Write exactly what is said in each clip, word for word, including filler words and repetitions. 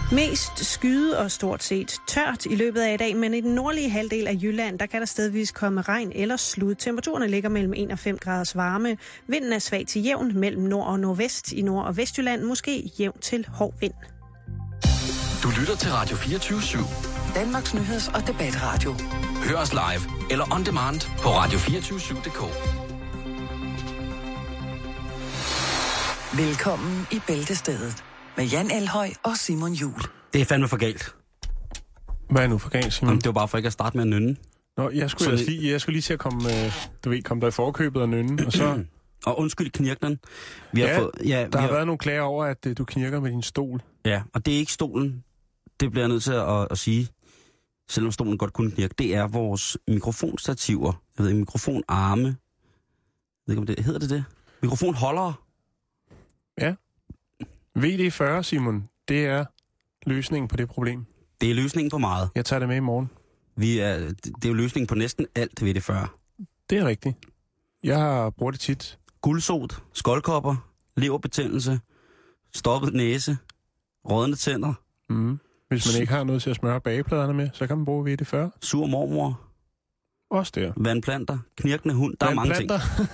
Mest skyde og stort set tørt i løbet af i dag, men i den nordlige halvdel af Jylland, der kan der stedvis komme regn eller slud. Temperaturerne ligger mellem en og fem graders varme. Vinden er svag til jævn mellem nord og nordvest. I Nord- og Vestjylland måske jævn til hård vind. Du lytter til Radio fireogtyve syv. Danmarks nyheds- og debatradio. Hør os live eller on demand på radio to fire syv punktum d k. Velkommen i Bæltestedet med Jan Elhøj og Simon Juhl. Det er fandme for galt. Hvad er nu for galt, Simon? Jamen, det var bare for ikke at starte med at nynne. Nå, jeg skulle, jeg, lige, jeg skulle lige til at komme, øh, du ved, komme der i forkøbet og nynne, og så... Og undskyld knirknen. Vi har ja, fået, ja, der har, har været nogle klager over, at øh, du knirker med din stol. Ja, og det er ikke stolen. Det bliver jeg nødt til at, at sige, selvom stolen godt kunne knirke. Det er vores mikrofonstativer. Jeg ved ikke, mikrofonarme. Jeg ved ikke, om det hedder det det? Mikrofonholdere. Ja. V D fyrre, Simon, det er løsningen på det problem. Det er løsningen på meget. Jeg tager det med i morgen. Vi er, det er jo løsningen på næsten alt V D fyrre. Det er rigtigt. Jeg har brugt det tit. Guldsot, skoldkopper, leverbetændelse, stoppet næse, rådne tænder. Mm. Hvis man ikke har noget til at smøre bagepladerne med, så kan man bruge V D fyrre. Sur mormor. Også der. Vandplanter, knirkende hund, der er mange ting.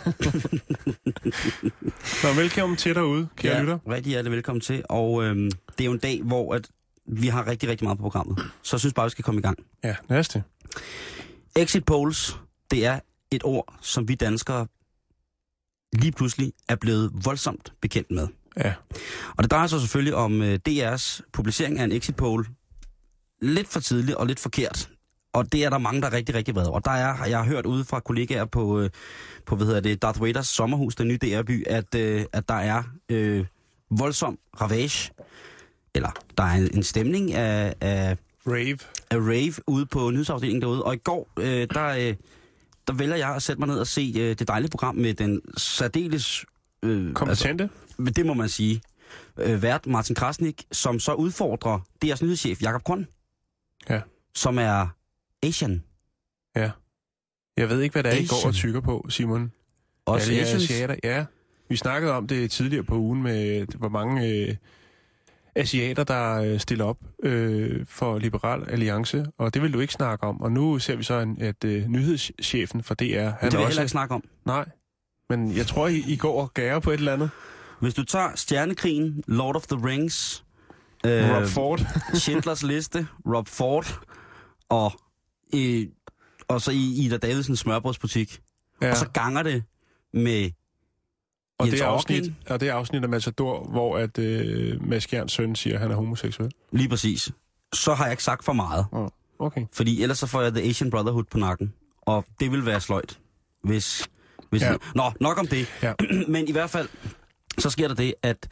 Nå, velkommen til derude, kære ja, lytter. rigtig hjertelig velkommen til. Og øhm, det er jo en dag, hvor at vi har rigtig, rigtig meget på programmet. Så jeg synes bare, vi skal komme i gang. Ja, næste. Exit polls, det er et ord, som vi danskere lige pludselig er blevet voldsomt bekendt med. Ja. Og det drejer sig selvfølgelig om øh, D R's publicering af en exit poll. Lidt for tidligt og lidt forkert. Og det er der mange, der er rigtig, rigtig vrede over. Der er, jeg har hørt ude fra kollegaer på, øh, på hvad hedder det, Darth Vaders sommerhus, den nye D R-by, at, øh, at der er øh, voldsom ravage. Eller der er en, en stemning af, af, rave. af rave ude på nyhedsafdelingen derude. Og i går, øh, der, øh, der vælger jeg at sætte mig ned og se øh, det dejlige program med den særdeles... Øh, Kompetente? Altså, det må man sige. Øh, vært Martin Krasnik, som så udfordrer D R's nyhedschef Jakob Grøn. Ja. Som er Asian. Ja. Jeg ved ikke, hvad der er, I går Asian. og tykker på, Simon. Også ja, det er Asians? asiater. Ja. Vi snakkede om det tidligere på ugen med, hvor mange øh, asiater, der øh, stiller op øh, for Liberal Alliance, og det vil du ikke snakke om. Og nu ser vi så, en, at øh, nyhedschefen for D R... Han det vil jeg også, heller ikke snakke om. Nej, men jeg tror, I, I går og gærer på et eller andet. Hvis du tager Stjernekrigen, Lord of the Rings, øh, Rob Ford, Schindlers Liste, Rob Ford, og, øh, og så i Ida Davidsens smørbrødsbutik, ja. Og så ganger det med og Jens det, er afsnit, Orkning. og det er afsnit af Matador, hvor at, øh, Mads Skjerns søn siger, at han er homoseksuel. Lige præcis. Så har jeg ikke sagt for meget. Oh, okay. Fordi ellers så får jeg The Asian Brotherhood på nakken. Og det vil være sløjt, hvis... hvis ja. vi... Nå, nok om det. Ja. Men i hvert fald, så sker der det, at,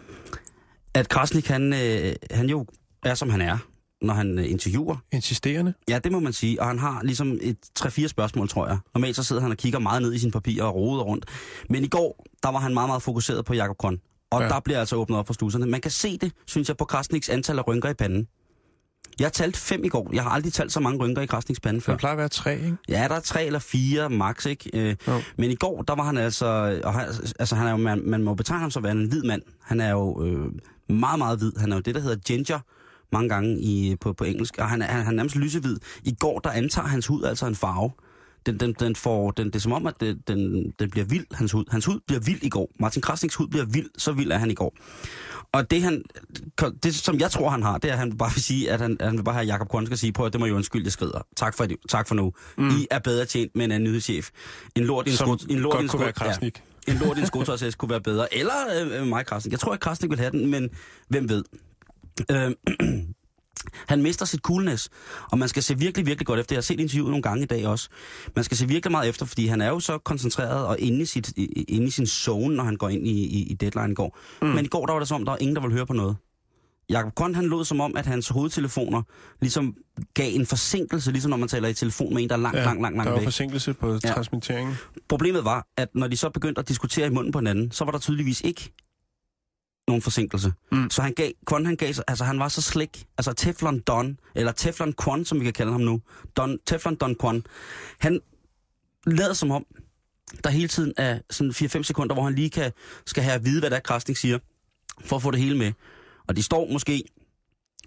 at Krasnik, han, øh, han jo er, som han er, når han øh, interviewer. Insisterende? Ja, det må man sige. Og han har ligesom et tre-fire spørgsmål, tror jeg. Normalt så sidder han og kigger meget ned i sine papirer og roder rundt. Men i går, der var han meget, meget fokuseret på Jakob Grøn. Og ja. Der bliver altså åbnet op for sluserne. Man kan se det, synes jeg, på Krasniks antal af rynker i panden. Jeg har talt fem i går. Jeg har aldrig talt så mange rynker i Krasniks pande før. Det plejer at være tre, ikke? Ja, der er tre eller fire max, ikke? Øh, oh. Men i går, der var han altså... Og han, altså, han er jo, man, man må betegne ham som værende en hvid mand. Han er jo øh, meget, meget hvid. Han er jo det, der hedder ginger mange gange i, på, på engelsk. Og han er, han, han er nærmest lysehvid. I går, der antager hans hud altså en farve. Den, den, den får, den, det er som om, at det, den, den bliver vild, hans hud. Hans hud bliver vild i går. Martin Krasniks hud bliver vild, så vild er han i går. Og det, han, det, som jeg tror, han har, det er, at han bare vil sige, at han, at han vil bare have Jakob Grøn skal sige på, at det må jo undskylde, jeg skrider. Tak for, det, tak for nu. Mm. I er bedre tjent med en anden nyhedschef. En lort i en skot, en lort i en skot, ja, en lort i en skotøjshæst kunne være bedre. Eller øh, mig, Krasnik. Jeg tror ikke, Krasnik vil have den, men hvem ved. Øh, Han mister sit coolness, og man skal se virkelig, virkelig godt efter. Jeg har set interviewet nogle gange i dag også. Man skal se virkelig meget efter, fordi han er jo så koncentreret og inde i, sit, inde i sin zone, når han går ind i, i, i deadline i går. Mm. Men i går, der var det som om, der var ingen, der ville høre på noget. Jakob Grøn, han lod som om, at hans hovedtelefoner ligesom gav en forsinkelse, ligesom når man taler i telefon med en, der er langt, ja, langt, langt, langt væk. Der var forsinkelse på ja. transmitteringen. Problemet var, at når de så begyndte at diskutere i munden på hinanden, så var der tydeligvis ikke nogen forsinkelse. Mm. Så han gav, Kwon, han gav, altså han var så slik, altså Teflon Don, eller Teflon Kwon, som vi kan kalde ham nu, Don, Teflon Don Kwon, han lader som om, der hele tiden er sådan fire fem sekunder, hvor han lige kan, skal have at vide, hvad der Krasnik siger, for at få det hele med. Og de står måske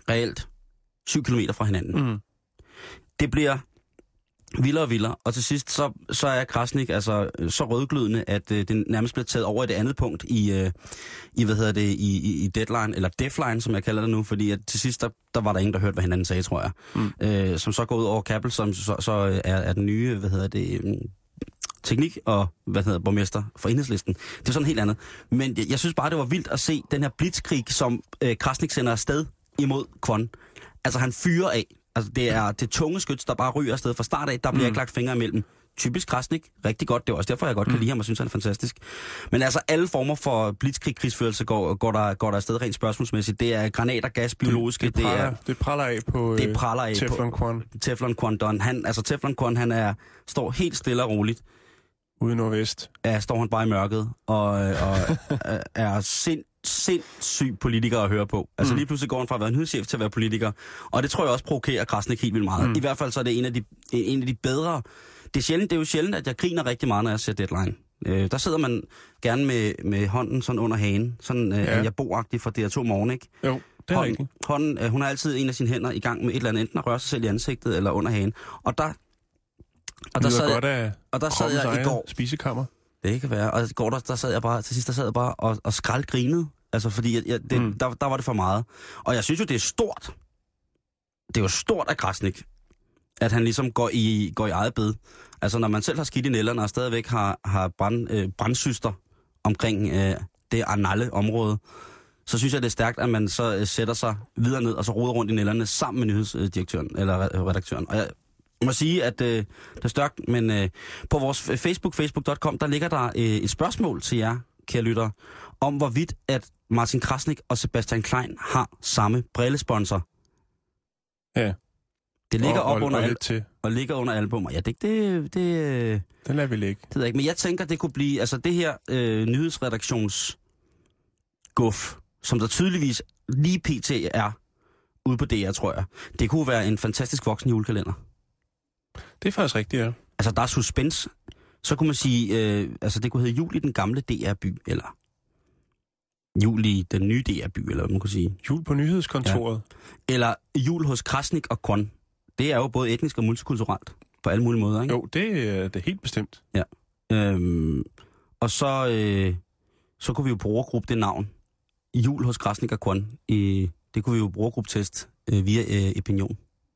reelt syv kilometer fra hinanden. Mm. Det bliver vildere og vildere, og til sidst så, så er Krasnik altså så rødglødende, at øh, det nærmest bliver taget over i det andet punkt i, øh, i hvad hedder det, i, i, i deadline, eller deadline, som jeg kalder det nu, fordi at til sidst, der, der var der ingen, der hørte, hvad hinanden sagde, tror jeg. Mm. Øh, som så går ud over Kappel, som så, så er, er den nye, hvad hedder det, øh, teknik og, hvad hedder borgmester for Enhedslisten. Det er sådan helt andet. Men jeg, jeg synes bare, det var vildt at se den her blitzkrig, som øh, Krasnik sender afsted imod Kwon. Altså han fyrer af. Altså, det er det tunge skyts, der bare ryger afsted fra start af. Der bliver mm. ikke lagt fingre imellem. Typisk Krasnik. Rigtig godt. Det er også derfor, jeg godt kan mm. lide ham og synes, han er fantastisk. Men altså, alle former for blitzkrig-krigsførelse går, går, der, går der afsted rent spørgsmålsmæssigt. Det er granater, gas, biologiske. Det, det, praller, det, er, det praller af på det praller af Teflon Kwon. Teflon Kwon. Han, altså, Teflon Kwon, han er, står helt stille og roligt. Ude nordvest. Ja, står han bare i mørket. Og, og er sind, sindssyg politiker at høre på. Altså mm. lige pludselig går han fra at være nyhedschef til at være politiker. Og det tror jeg også provokerer Krasnik helt vildt meget. Mm. I hvert fald så er det en af de, en af de bedre. Det er, sjældent, det er jo sjældent, at jeg griner rigtig meget, når jeg ser Deadline. Øh, der sidder man gerne med, med hånden sådan under hagen. Sådan øh, ja. jeg bor-agtig fra D R to Morgen, ikke? Jo, det er hånden, rigtigt. Hånden, øh, hun har altid en af sine hænder i gang med et eller andet, enten at røre sig selv i ansigtet eller under hagen. Og der... Og der sad, godt af og der sad jeg i går... Spisekammer. Det kan være. Og i går, der, der sad jeg bare... Til sidst, der sad jeg bare og, og skraldgrinede. Altså, fordi jeg, jeg, det, mm. der, der var det for meget. Og jeg synes jo, det er stort. Det er jo stort af Krasnik, at han ligesom går i, går i eget bed. Altså, når man selv har skidt i nælderne og stadigvæk har, har brand, øh, brandsyster omkring øh, det Arnalle område, så synes jeg, det er stærkt, at man så øh, sætter sig videre ned og så roder rundt i nælderne sammen med nyhedsdirektøren eller redaktøren. Og jeg må sige, at øh, det er stærkt, men øh, på vores Facebook, facebook punktum com, der ligger der øh, et spørgsmål til jer, kære lyttere, om hvorvidt at Martin Krasnik og Sebastian Klein har samme brillesponsor. Ja. Det ligger og, op og, under og, al- til. og ligger under albummer. Ja, det det det. Den lader vi ligge. Det ved jeg ikke, men jeg tænker, det kunne blive altså det her øh, nyhedsredaktions guf, som der tydeligvis lige pt er ude på D R, tror jeg. Det kunne være en fantastisk voksen julekalender. Det er faktisk rigtigt, ja. Altså, der er suspense. Så kunne man sige, øh, altså det kunne hedde Jul i den gamle D R-by, eller Jul i den nye D R-by, eller hvad man kunne sige. Jul på nyhedskontoret. Ja. Eller Jul hos Krasnik og Kwon. Det er jo både etnisk og multikulturelt, på alle mulige måder, ikke? Jo, det er det helt bestemt. Ja. Øhm, og så, øh, så kunne vi jo brugergruppe det navn. Jul hos Krasnik og Kwon. I, det kunne vi jo brugergruppetest øh, via øh, Opinion.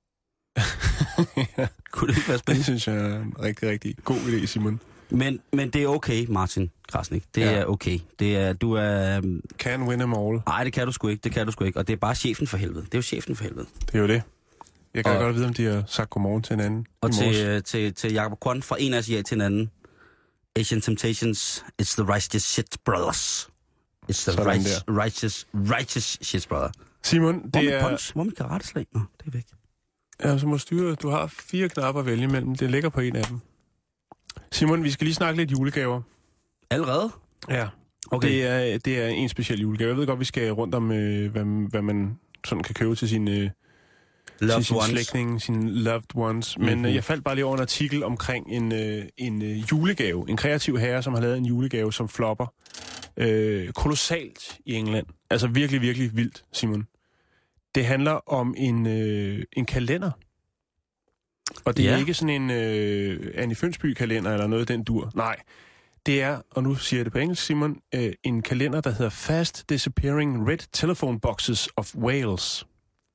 Ja. Kunne det ikke være spændende? Det synes jeg er en rigtig, rigtig god idé, Simon. Men, men det er okay, Martin Krasnik. Det ja. er okay. Det er, du er... Can win them all. Nej, det kan du sgu ikke. Det kan du sgu ikke. Og det er bare chefen for helvede. Det er jo chefen for helvede. Det er jo det. Jeg kan og, godt vide, om de har sagt godmorgen til hinanden. Og til, til, til Jacob Kwon fra en asiat til en anden. Asian Temptations, it's the righteous shit, brothers. It's the righteous, righteous, righteous shit, brother. Simon, det hvor er... Punch? Hvor er mit karateslag? Nå, det er væk. Ja, så må styre. Du har fire knapper at vælge imellem. Det ligger på en af dem. Simon, vi skal lige snakke lidt julegaver. Allerede? Ja. Okay. Det er, det er en speciel julegave. Jeg ved godt, vi skal rundt om, øh, hvad, hvad man sådan kan købe til sin, øh, loved sin, ones. sin slægtning, sine loved ones. Men mm-hmm. øh, jeg faldt bare lige over en artikel omkring en, øh, en øh, julegave. En kreativ herre, som har lavet en julegave, som flopper øh, kolossalt i England. Altså virkelig, virkelig vildt, Simon. Det handler om en, øh, en kalender. Og det ja. er ikke sådan en øh, Annie Fønsby-kalender eller noget af den dur. Nej, det er, og nu siger jeg det på engelsk, Simon, øh, en kalender, der hedder Fast Disappearing Red Telephone Boxes of Wales.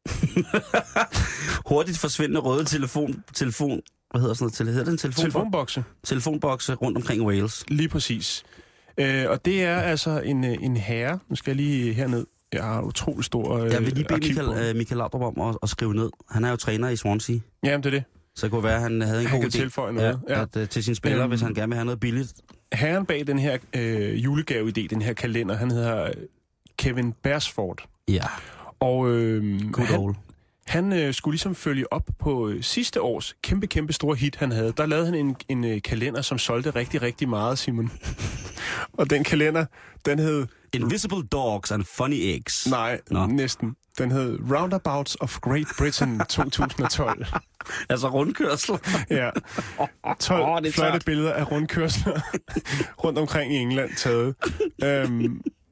Hurtigt forsvindende røde telefon... telefon hvad hedder sådan noget? Tele, hedder det en telefon? Telefonbokse. Telefonbokse rundt omkring Wales. Lige præcis. Øh, og det er altså en, en herre. Nu skal jeg lige herned. Jeg har utrolig stor øh, jeg vil lige bede Michael, øh, Michael Laudrup om at, at skrive ned. Han er jo træner i Swansea. Jamen, det er det. Så det kunne være, at han havde en han god idé. Tilføje noget. Ja, ja. At, uh, til sine spillere, um, hvis han gerne vil have noget billigt. Herren bag den her øh, julegave-idé, den her kalender, han hedder Kevin Beresford. Ja. Og øh, han, han øh, skulle ligesom følge op på øh, sidste års kæmpe, kæmpe store hit, han havde. Der lavede han en, en øh, kalender, som solgte rigtig, rigtig meget, Simon. Og den kalender, den hed... Invisible Dogs and Funny Eggs. Nej, Nå. næsten. Den hed Roundabouts of Great Britain to tusind og tolv. Altså rundkørsel. Ja. tolv oh, flotte billeder af rundkørsler rundt omkring i England taget. Um,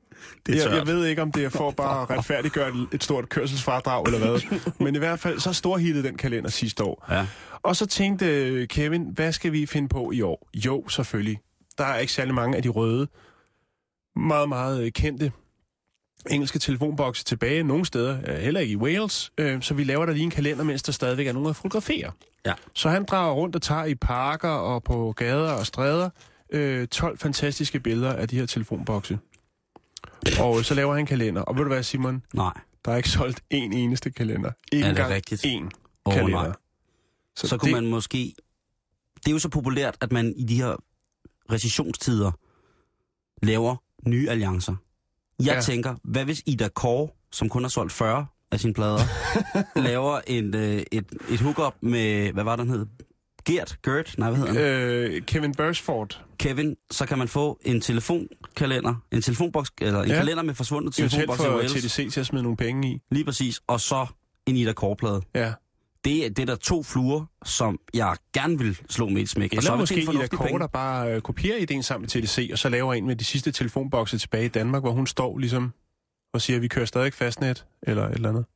Det er jeg, jeg ved ikke, om det er for bare at retfærdiggøre et, et stort kørselsfradrag eller hvad. Men i hvert fald, så storhittede den kalender sidste år. Ja. Og så tænkte Kevin, hvad skal vi finde på i år? Jo, selvfølgelig. Der er ikke særlig mange af de røde, meget, meget kendte engelske telefonbokse tilbage. Nogle steder, heller ikke i Wales. Så vi laver der lige en kalender, mens der stadigvæk er nogen at fotografere. Ja. Så han drager rundt og tager i parker og på gader og stræder øh, tolv fantastiske billeder af de her telefonbokse. Og så laver han en kalender. Og ved du hvad, Simon? Nej. Der er ikke solgt en eneste kalender. Ikke engang én oh, kalender. Nej. Så, så det... kunne man måske... Det er jo så populært, at man i de her recessionstider laver nye alliancer. Jeg ja. tænker, hvad hvis Ida Kåre, som kun har solgt fyrre af sine plader, laver en, øh, et, et hookup med, hvad var den hed? Gert? Gert? Nej, hvad hedder han? Øh, Kevin Beresford. Kevin, så kan man få en telefonkalender, en telefonboks, eller en ja. kalender med forsvundne telefonboks i Wales. T D C til at smide nogle penge i. Lige præcis. Og så en Ida Kåre-plade. Ja. Det, det er der to fluer, som jeg gerne vil slå med et smæk. Eller og så måske Ida Kåre, der bare øh, kopierer ideen sammen med T D C, og så laver en med de sidste telefonbokse tilbage i Danmark, hvor hun står ligesom og siger, at vi kører stadig fastnet, eller et eller andet.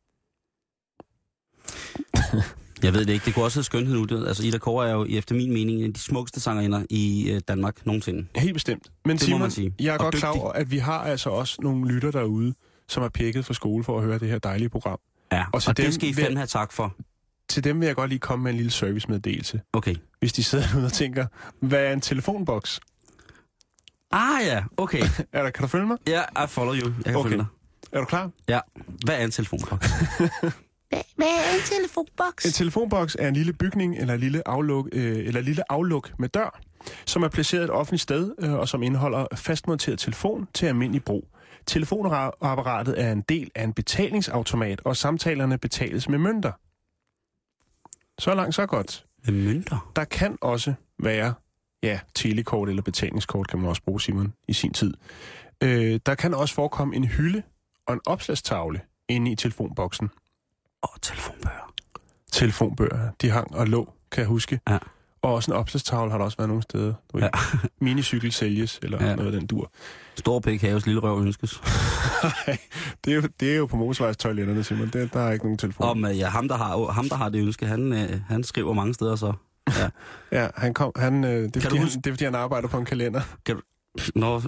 Jeg ved det ikke. Det kunne også have skønhed ud. Altså, Ida Kåre er jo efter min mening en af de smukkeste sangerinder i øh, Danmark nogensinde. Helt bestemt. Men det Simon, må man sige. Jeg er og godt dygtig. klar over, at vi har altså også nogle lytter derude, som er pækket fra skole for at høre det her dejlige program. Ja, og, og dem, det skal I fandme have tak for. Til dem vil jeg godt lige komme med en lille servicemeddelelse. Okay. Hvis de sidder derude og tænker, hvad er en telefonboks? Ah ja, okay. er der, kan du følge mig? Ja, yeah, I follow you. Jeg kan okay. følge dig. Er du klar? Ja. Hvad er en telefonboks? Hvad er en telefonboks? En telefonboks er en lille bygning eller en lille afluk, øh, eller lille afluk med dør, som er placeret et offentligt sted, øh, og som indeholder fastmonteret telefon til almindelig brug. Telefonapparatet er en del af en betalingsautomat, og samtalerne betales med mønter. Så langt, så godt. Med mønter? Der kan også være, ja, telekort eller betalingskort, kan man også bruge, Simon, i sin tid. Øh, der kan også forekomme en hylde og en opslagstavle inde i telefonboksen. Og telefonbøger. Telefonbøger, de hang og lå, kan jeg huske. Ja. Og også en opslagstavle har der også været nogle steder. Du ja. Minicykel sælges, eller ja. noget af den dur. Stor pæk haves, lille røv ønskes. Nej, det, er jo, det er jo på motorvejstoiletterne, Simon. Det, der er ikke nogen telefon. Om, ja, ham, der har, ham, der har det ønske, han, øh, han skriver mange steder så. Ja, ja han kom, han, øh, det, er, fordi, han, det er fordi, han arbejder på en kalender. Kan du... Nå...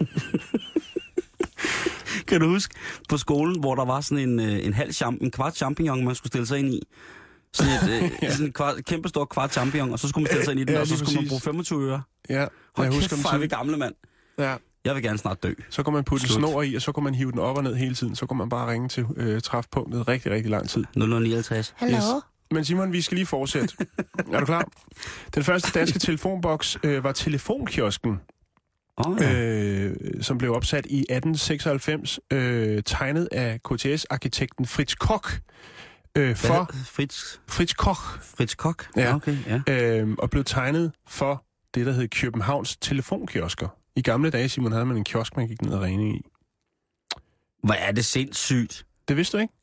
Kan du huske på skolen, hvor der var sådan en, en halv champ, en kvart champignon, man skulle stille sig ind i? Sådan, et, ja. sådan en kvart, kæmpe stor kvart champignon, og så skulle man stille sig ind i den, ja, og så skulle præcis. man bruge femogtyve øre. Ja, Hold jeg husker kæft, far, vi gamle mand. Ja. Jeg vil gerne snart dø. Så kunne man putte Slut. snor i, og så kunne man hive den op og ned hele tiden. Så kunne man bare ringe til øh, træfpunktet rigtig, rigtig lang tid. nul nul nioghalvtreds. Hallo? Yes. Men Simon, vi skal lige fortsætte. Er du klar? Den første danske telefonboks øh, var telefonkiosken. Oh, ja. øh, som blev opsat i atten seksoghalvfems, øh, tegnet af K T S-arkitekten Fritz Koch. Øh, for Fritz? Fritz Koch. Fritz Koch? Ja. Okay, ja. Øh, og blev tegnet for det, der hed Københavns telefonkiosker. I gamle dage, Simon, havde man en kiosk, man gik ned og regning i. Hvor er det sindssygt. Det vidste du ikke?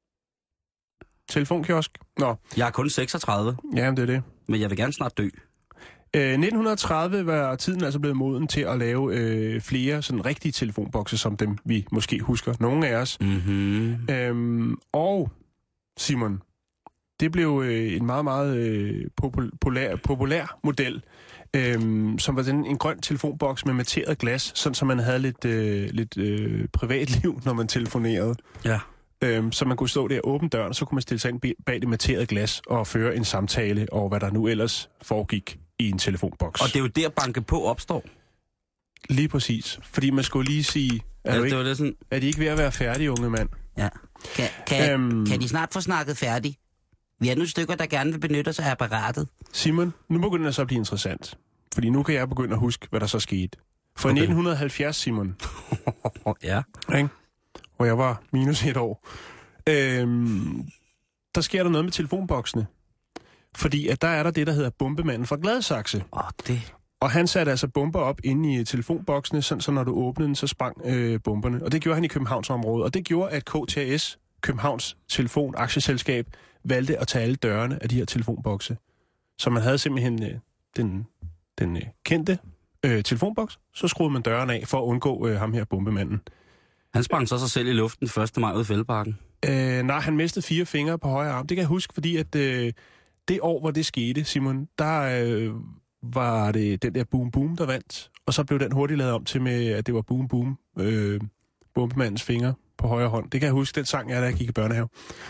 Telefonkiosk? Nå. Jeg er kun seksogtredive. Jamen, det er det. Men jeg vil gerne snart dø. Øh, nitten tredive var tiden altså blevet moden til at lave øh, flere sådan rigtige telefonbokse, som dem vi måske husker. Nogle af os. Mm-hmm. Øhm, og Simon, det blev øh, en meget, meget øh, populær, populær model, øh, som var den, en grøn telefonboks med materet glas, sådan så man havde lidt, øh, lidt øh, privatliv, når man telefonerede. Ja. Øhm, så man kunne stå der og åbne døren, og så kunne man stille sig ind bag det matterede glas og føre en samtale over, hvad der nu ellers foregik i en telefonboks. Og det er jo der, banke på opstår. Lige præcis. Fordi man skulle lige sige, er, ja, ikke, det var det sådan... er de ikke ved at være færdige, unge mand? Ja. Kan, kan, øhm, kan de snart få snakket færdigt? Vi er nogle stykker, der gerne vil benytte sig af apparatet. Simon, nu begynder det så at blive interessant. Fordi nu kan jeg begynde at huske, hvad der så skete. For okay. I nitten halvfjerds, Simon. Ja. Ikke? Hvor jeg var minus et år. Øhm, der sker der noget med telefonboksene. Fordi at der er der det, der hedder bombemanden fra Gladsaxe. Åh, oh, det... Og han satte altså bomber op inde i telefonboksene, sådan, så når du åbnede den, så sprang øh, bomberne. Og det gjorde han i Københavnsområdet. Og det gjorde, at K T S, Københavns Telefon Aktieselskab, valgte at tage alle dørene af de her telefonbokse. Så man havde simpelthen øh, den, den øh, kendte øh, telefonboks, så skruede man døren af for at undgå øh, ham her bombemanden. Han sprang så sig selv i luften første maj ud i Fældeparken. Øh, nej, han mistede fire fingre på højre arm. Det kan jeg huske, fordi at øh, det år, hvor det skete, Simon, der øh, var det den der Boom Boom, der vandt. Og så blev den hurtigt lavet om til med, at det var Boom Boom, øh, bombemandens fingre på højre hånd. Det kan jeg huske, den sang jeg, da jeg gik i børnehave.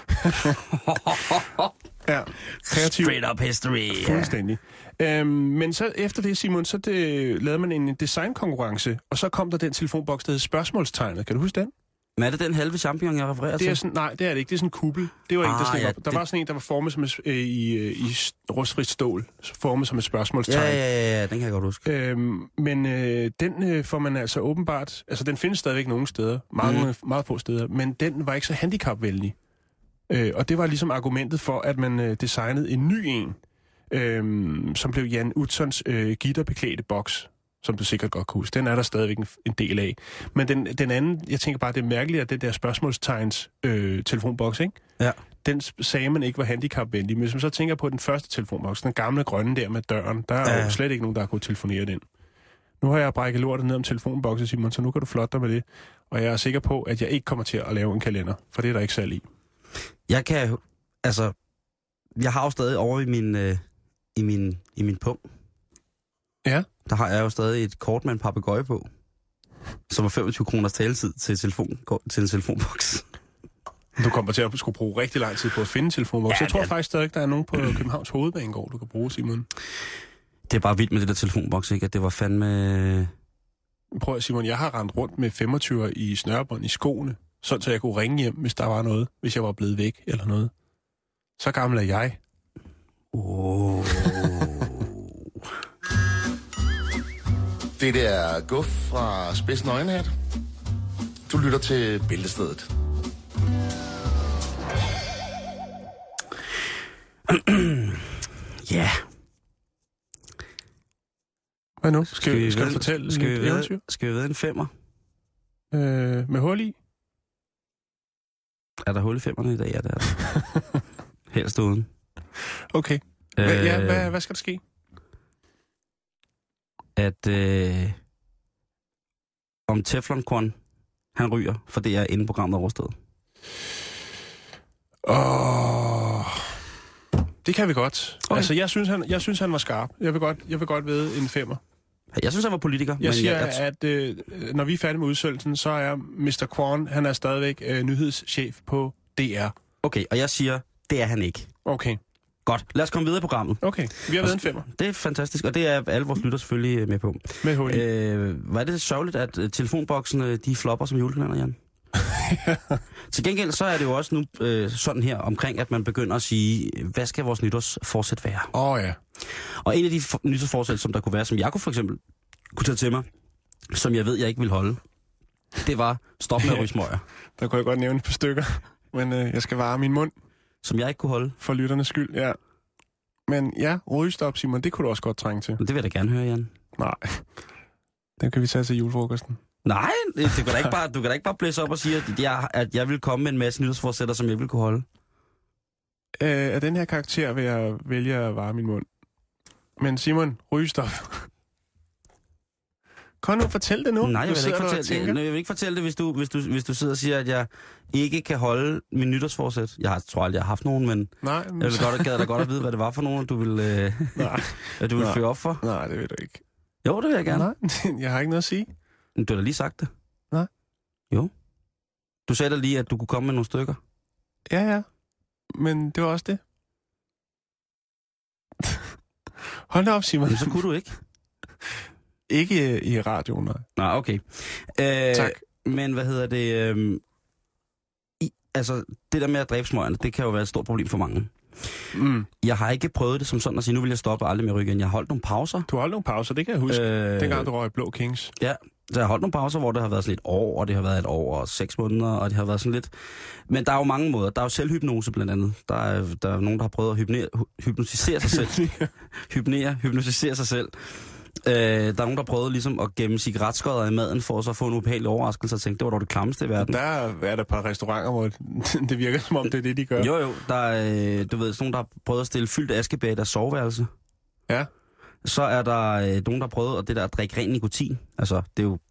Ja, kreativ. Straight up history. Fuldstændig. Øhm, men så efter det, Simon, så det, lavede man en designkonkurrence, og så kom der den telefonboks, der hed Spørgsmålstegnet. Kan du huske den? Men er det den halve champion, jeg refererer Det er til? sådan, nej, det er det ikke. Det er sådan en kuppel. Det var ah, en, der stod ja, op. Der det... var sådan en, der var formet som et, øh, i, øh, i rustfrit stål. Formet som et spørgsmålstegn. Ja, ja, ja, ja, den kan jeg godt huske. Øhm, men øh, den øh, får man altså åbenbart... Altså, den findes stadigvæk nogle steder. Mange, mm. Meget få steder. Men den var ikke så handicapvenlig. Øh, og det var ligesom argumentet for, at man øh, designede en ny en, øh, som blev Jan Utzons øh, gitterbeklædte boks, som du sikkert godt kan huske. Den er der stadigvæk en, en del af. Men den, den anden, jeg tænker bare, det er mærkeligt, at det der spørgsmålstegns øh, telefonboks, ikke? Ja. Den sagde man ikke var handicapvenlig. Men hvis man så tænker på den første telefonboks, den gamle grønne der med døren, der er ja. jo slet ikke nogen, der har kunnet telefonere den. Nu har jeg brækket lortet ned om telefonboksen, Simon, så nu kan du flotte dig med det. Og jeg er sikker på, at jeg ikke kommer til at lave en kalender, for det er der ikke salg i. Jeg kan, altså, jeg har jo stadig over i min, øh, i min, i min pung. Ja. Der har jeg jo stadig et kort med en papegøje på, som er femogtyve kroners taletid til, telefon, til en telefonboks. Du kommer til at skulle bruge rigtig lang tid på at finde en telefonboks. Ja, jeg tror det... faktisk stadig, der er nogen på Københavns Hovedbanegård, du kan bruge, Simon. Det er bare vildt med det der telefonboks, ikke? At det var fandme... Prøv at, Simon, jeg har rendt rundt med femogtyve i snørebånd i skoene, sådan så jeg kunne ringe hjem, hvis der var noget, hvis jeg var blevet væk eller noget. Så gammel er jeg. Oh. Det der Guf fra Spidsen Øjenhat. Du lytter til Bæltestedet. Ja. Yeah. Hvad nu? Skal, skal, vi, skal ved, du fortælle skal et vi eventyr? Ved, skal vi ved en femmer? Øh, med hul i? Er der hul i femmerne i dag? Ja, det er der. Helst uden. Okay. Hva, øh, ja, hvad, hvad skal der ske? At øh, om Teflonkorn, han ryger, for det er inden programmet overstået. Åh... Det kan vi godt. Okay. Altså, jeg synes, han, jeg synes, han var skarp. Jeg vil godt, jeg vil godt vide en femmer. Jeg synes, han var politiker. Jeg men siger, jeg, jeg... at øh, når vi er færdige med udsendelsen, så er mister Kwon, han er stadigvæk øh, nyhedschef på D R. Okay, og jeg siger, det er han ikke. Okay. Godt, lad os komme videre i programmet. Okay, vi har været en femmer. Det er fantastisk, og det er alle vores lytter selvfølgelig med på. Med hul i. Øh, var det sørgeligt, at uh, telefonboksene, de flopper som julekalender, Jan? Til gengæld så er det jo også nu øh, sådan her omkring, at man begynder at sige, hvad skal vores nytårsforsæt være? Åh oh, ja. Og en af de for- nytårsforsæt, som der kunne være, som jeg kunne for eksempel kunne tage til mig, som jeg ved, jeg ikke vil holde, det var stop med at ryge smøger. Der kunne jeg godt nævne et par stykker, men øh, jeg skal vare min mund. Som jeg ikke kunne holde. For lytternes skyld, ja. Men ja, rygestop, Simon, det kunne du også godt trænge til. Det vil jeg da gerne høre, Jan. Nej, den kan vi tage til julefrokosten. Nej, du kan da ikke bare, du kan da ikke bare blæse op og sige, at jeg, at jeg vil komme med en masse nytårsforsætter, som jeg vil kunne holde. Øh, af den her karakter vil jeg vælge at vare min mund. Men Simon, rygestop. Kom nu, fortæl det nu. Nej, jeg vil, ikke fortælle, det. jeg vil ikke fortælle det, hvis du, hvis, du, hvis du sidder og siger, at jeg ikke kan holde min nytårsforsæt. Jeg har, tror aldrig, jeg har haft nogen, men, Nej, men... jeg vil godt, gad da godt at vide, hvad det var for nogen, du vil, øh, at du vil føre op for. Nej, det ved du ikke. Jo, det vil jeg gerne. Nej, jeg har ikke noget at sige. Men du har da lige sagt det. Nej. Jo. Du sagde da lige, at du kunne komme med nogle stykker. Ja, ja. Men det var også det. Hold da op, Simon. Men så kunne du ikke. Ikke i radioen, nej. Nej, okay. Øh, tak. Men hvad hedder det? Øh, i, altså, det der med at dræbe smøgerne, det kan jo være et stort problem for mange. Mm. Jeg har ikke prøvet det som sådan at sige, nu vil jeg stoppe aldrig med ryggen. Jeg har holdt nogle pauser. Du har holdt nogle pauser, det kan jeg huske. Øh, Dengang du røg i Blå Kings. Ja, så jeg har holdt nogle pauser, hvor det har været sådan lidt år, og det har været et år og seks måneder, og det har været sådan lidt... Men der er jo mange måder. Der er jo selvhypnose blandt andet. Der er, der er nogen, der har prøvet at hypnere, hypnotisere sig selv. Hypnere, hypnotisere sig selv. Øh, der er nogen, der prøvede ligesom at gemme cigaretskodder i maden, for så at få en ubehagelig overraskelse og tænke, det var dog det klammeste i verden. Der er der et par restauranter, hvor det virker som om, det er det, de gør. Jo, jo. Der er, du ved, sådan nogen, der har prøvet at stille fyldt askebær i deres soveværelse. Ja. Så er der øh, nogen, der har prøvet at det der at drikke ren nikotin. Altså, det er jo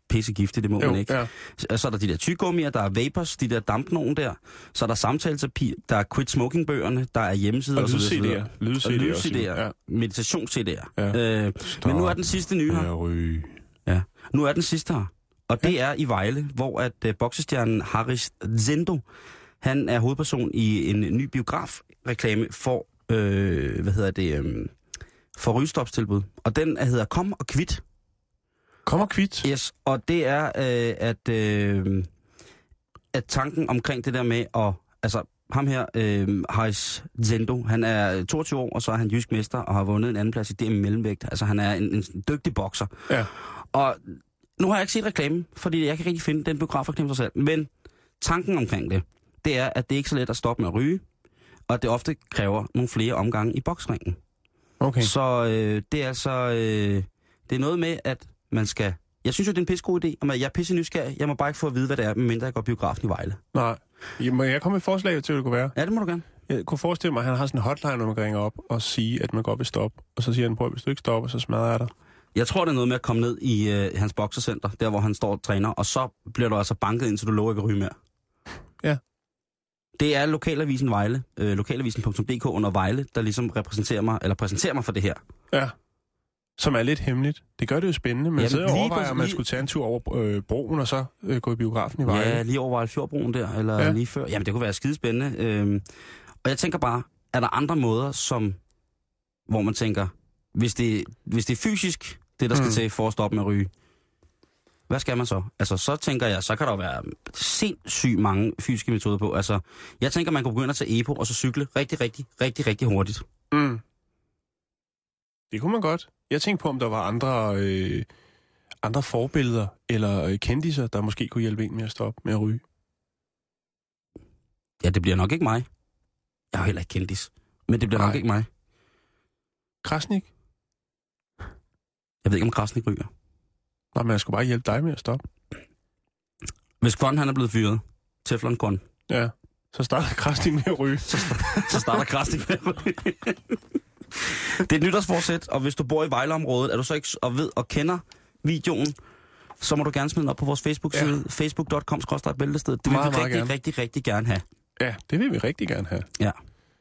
pissegiftigt, det må jo, man ikke. Ja. Så er der de der tyggegummier, der er vapors, de der dampnogen der. Så er der samtaleterapi, der er quit smoking-bøgerne, der er hjemmesider og og så videre. Lyd-C D'er. Lyd-C D'er. Ja. Meditations-C D'er. Ja. Øh, men nu er den sidste nye her. Ja. Nu er den sidste her. Og det er i Vejle, hvor at uh, boksestjernen Haris Zendo, han er hovedperson i en ny biografreklame for, øh, hvad hedder det, øh, for rygestopstilbud. Og den hedder Kom og Kvit. Kom og Kvit? Yes, og det er, øh, at, øh, at tanken omkring det der med at, altså ham her, øh, Haris Zendo, han er toogtyve år, og så er han jysk mester, og har vundet en anden plads i D M mellemvægt. Altså han er en, en dygtig bokser. Ja. Og nu har jeg ikke set reklamen, fordi jeg kan ikke rigtig finde den biografreklame sig selv. Men tanken omkring det, det er, at det ikke er så let at stoppe med at ryge, og at det ofte kræver nogle flere omgange i boksringen. Okay. Så øh, det er altså, øh, det er noget med, at man skal... Jeg synes jo, det er en pissegod idé, og jeg er pisse nysgerrig. Jeg må bare ikke få at vide, hvad det er, medmindre jeg går biografen i Vejle. Nej. Må jeg komme med et forslag til, hvad det kunne være? Ja, det må du gerne. Jeg kunne forestille mig, at han har sådan en hotline, når man kan ringe op og sige, at man godt vil stoppe. Og så siger han, prøv, hvis du ikke stopper, så smadrer jeg dig. Jeg tror, det er noget med at komme ned i øh, hans boksercenter, der hvor han står og træner, og så bliver du altså banket ind, så du lover ikke at ryge mere. Ja. Det er Lokalavisen Vejle, øh, lokalavisen punktum d k under Vejle, der ligesom repræsenterer mig, eller præsenterer mig for det her. Ja. Som er lidt hemmeligt. Det gør det jo spændende, men jeg sidder og overvejer, om man lige... skulle tage en tur over øh, broen, og så øh, gå i biografen i Vejle. Ja, lige over Vejlefjordbroen der, eller ja. lige før. Jamen, det kunne være skidespændende. Øhm, og jeg tænker bare, er der andre måder, som, hvor man tænker, hvis det, hvis det er fysisk, det der skal mm. til for at stoppe med at ryge, hvad skal man så? Altså, så tænker jeg, så kan der jo være sindssygt mange fysiske metoder på. Altså, jeg tænker, man kan begynde at tage EPO, og så cykle rigtig, rigtig, rigtig, rigtig hurtigt. Mm. Det kunne man godt. Jeg tænkte på, om der var andre, øh, andre forbilleder eller øh, kendiser, der måske kunne hjælpe en med at stoppe med at ryge. Ja, det bliver nok ikke mig. Jeg er heller ikke kendis. Men det bliver Nej. nok ikke mig. Krasnik? Jeg ved ikke, om Krasnik ryger. Nej, men jeg skulle bare hjælpe dig med at stoppe. Hvis Kvon, han er blevet fyret. Teflon Kvon. Ja, så starter Krasnik med at ryge. så, så starter Krasnik med at ryge. Det er et nytårsforsæt, og hvis du bor i Vejleområdet, er du så ikke og ved og kender videoen, så må du gerne smide den op på vores Facebook-side, ja. facebook punktum com skråstreg bæltested. Det vil meget, vi rigtig, rigtig, rigtig, rigtig gerne have. Ja, det vil vi rigtig gerne have. Ja.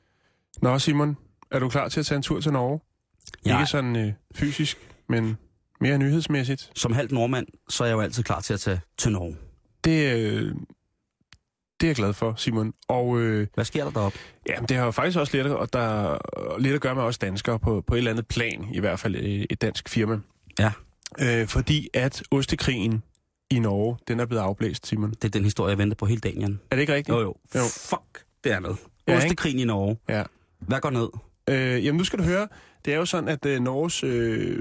Nå, Simon, er du klar til at tage en tur til Norge? Ja. Ikke sådan øh, fysisk, men mere nyhedsmæssigt. Som halvt nordmand, så er jeg jo altid klar til at tage til Norge. Det, øh, det er jeg glad for, Simon. Og, øh, hvad sker der deroppe? Ja, det har jo faktisk også lidt, og der, lidt at gøre med os danskere på, på et eller andet plan, i hvert fald et dansk firma. Ja. Øh, fordi at ostekrigen i Norge, den er blevet afblæst, Simon. Det er den historie, jeg venter på hele dagen, Jan. Er det ikke rigtigt? Jo, jo. jo. Fuck, det er noget. Ja, ostekrigen i Norge. Ja. Hvad går ned? Øh, jamen, nu skal du høre. Det er jo sådan, at øh, Norges øh,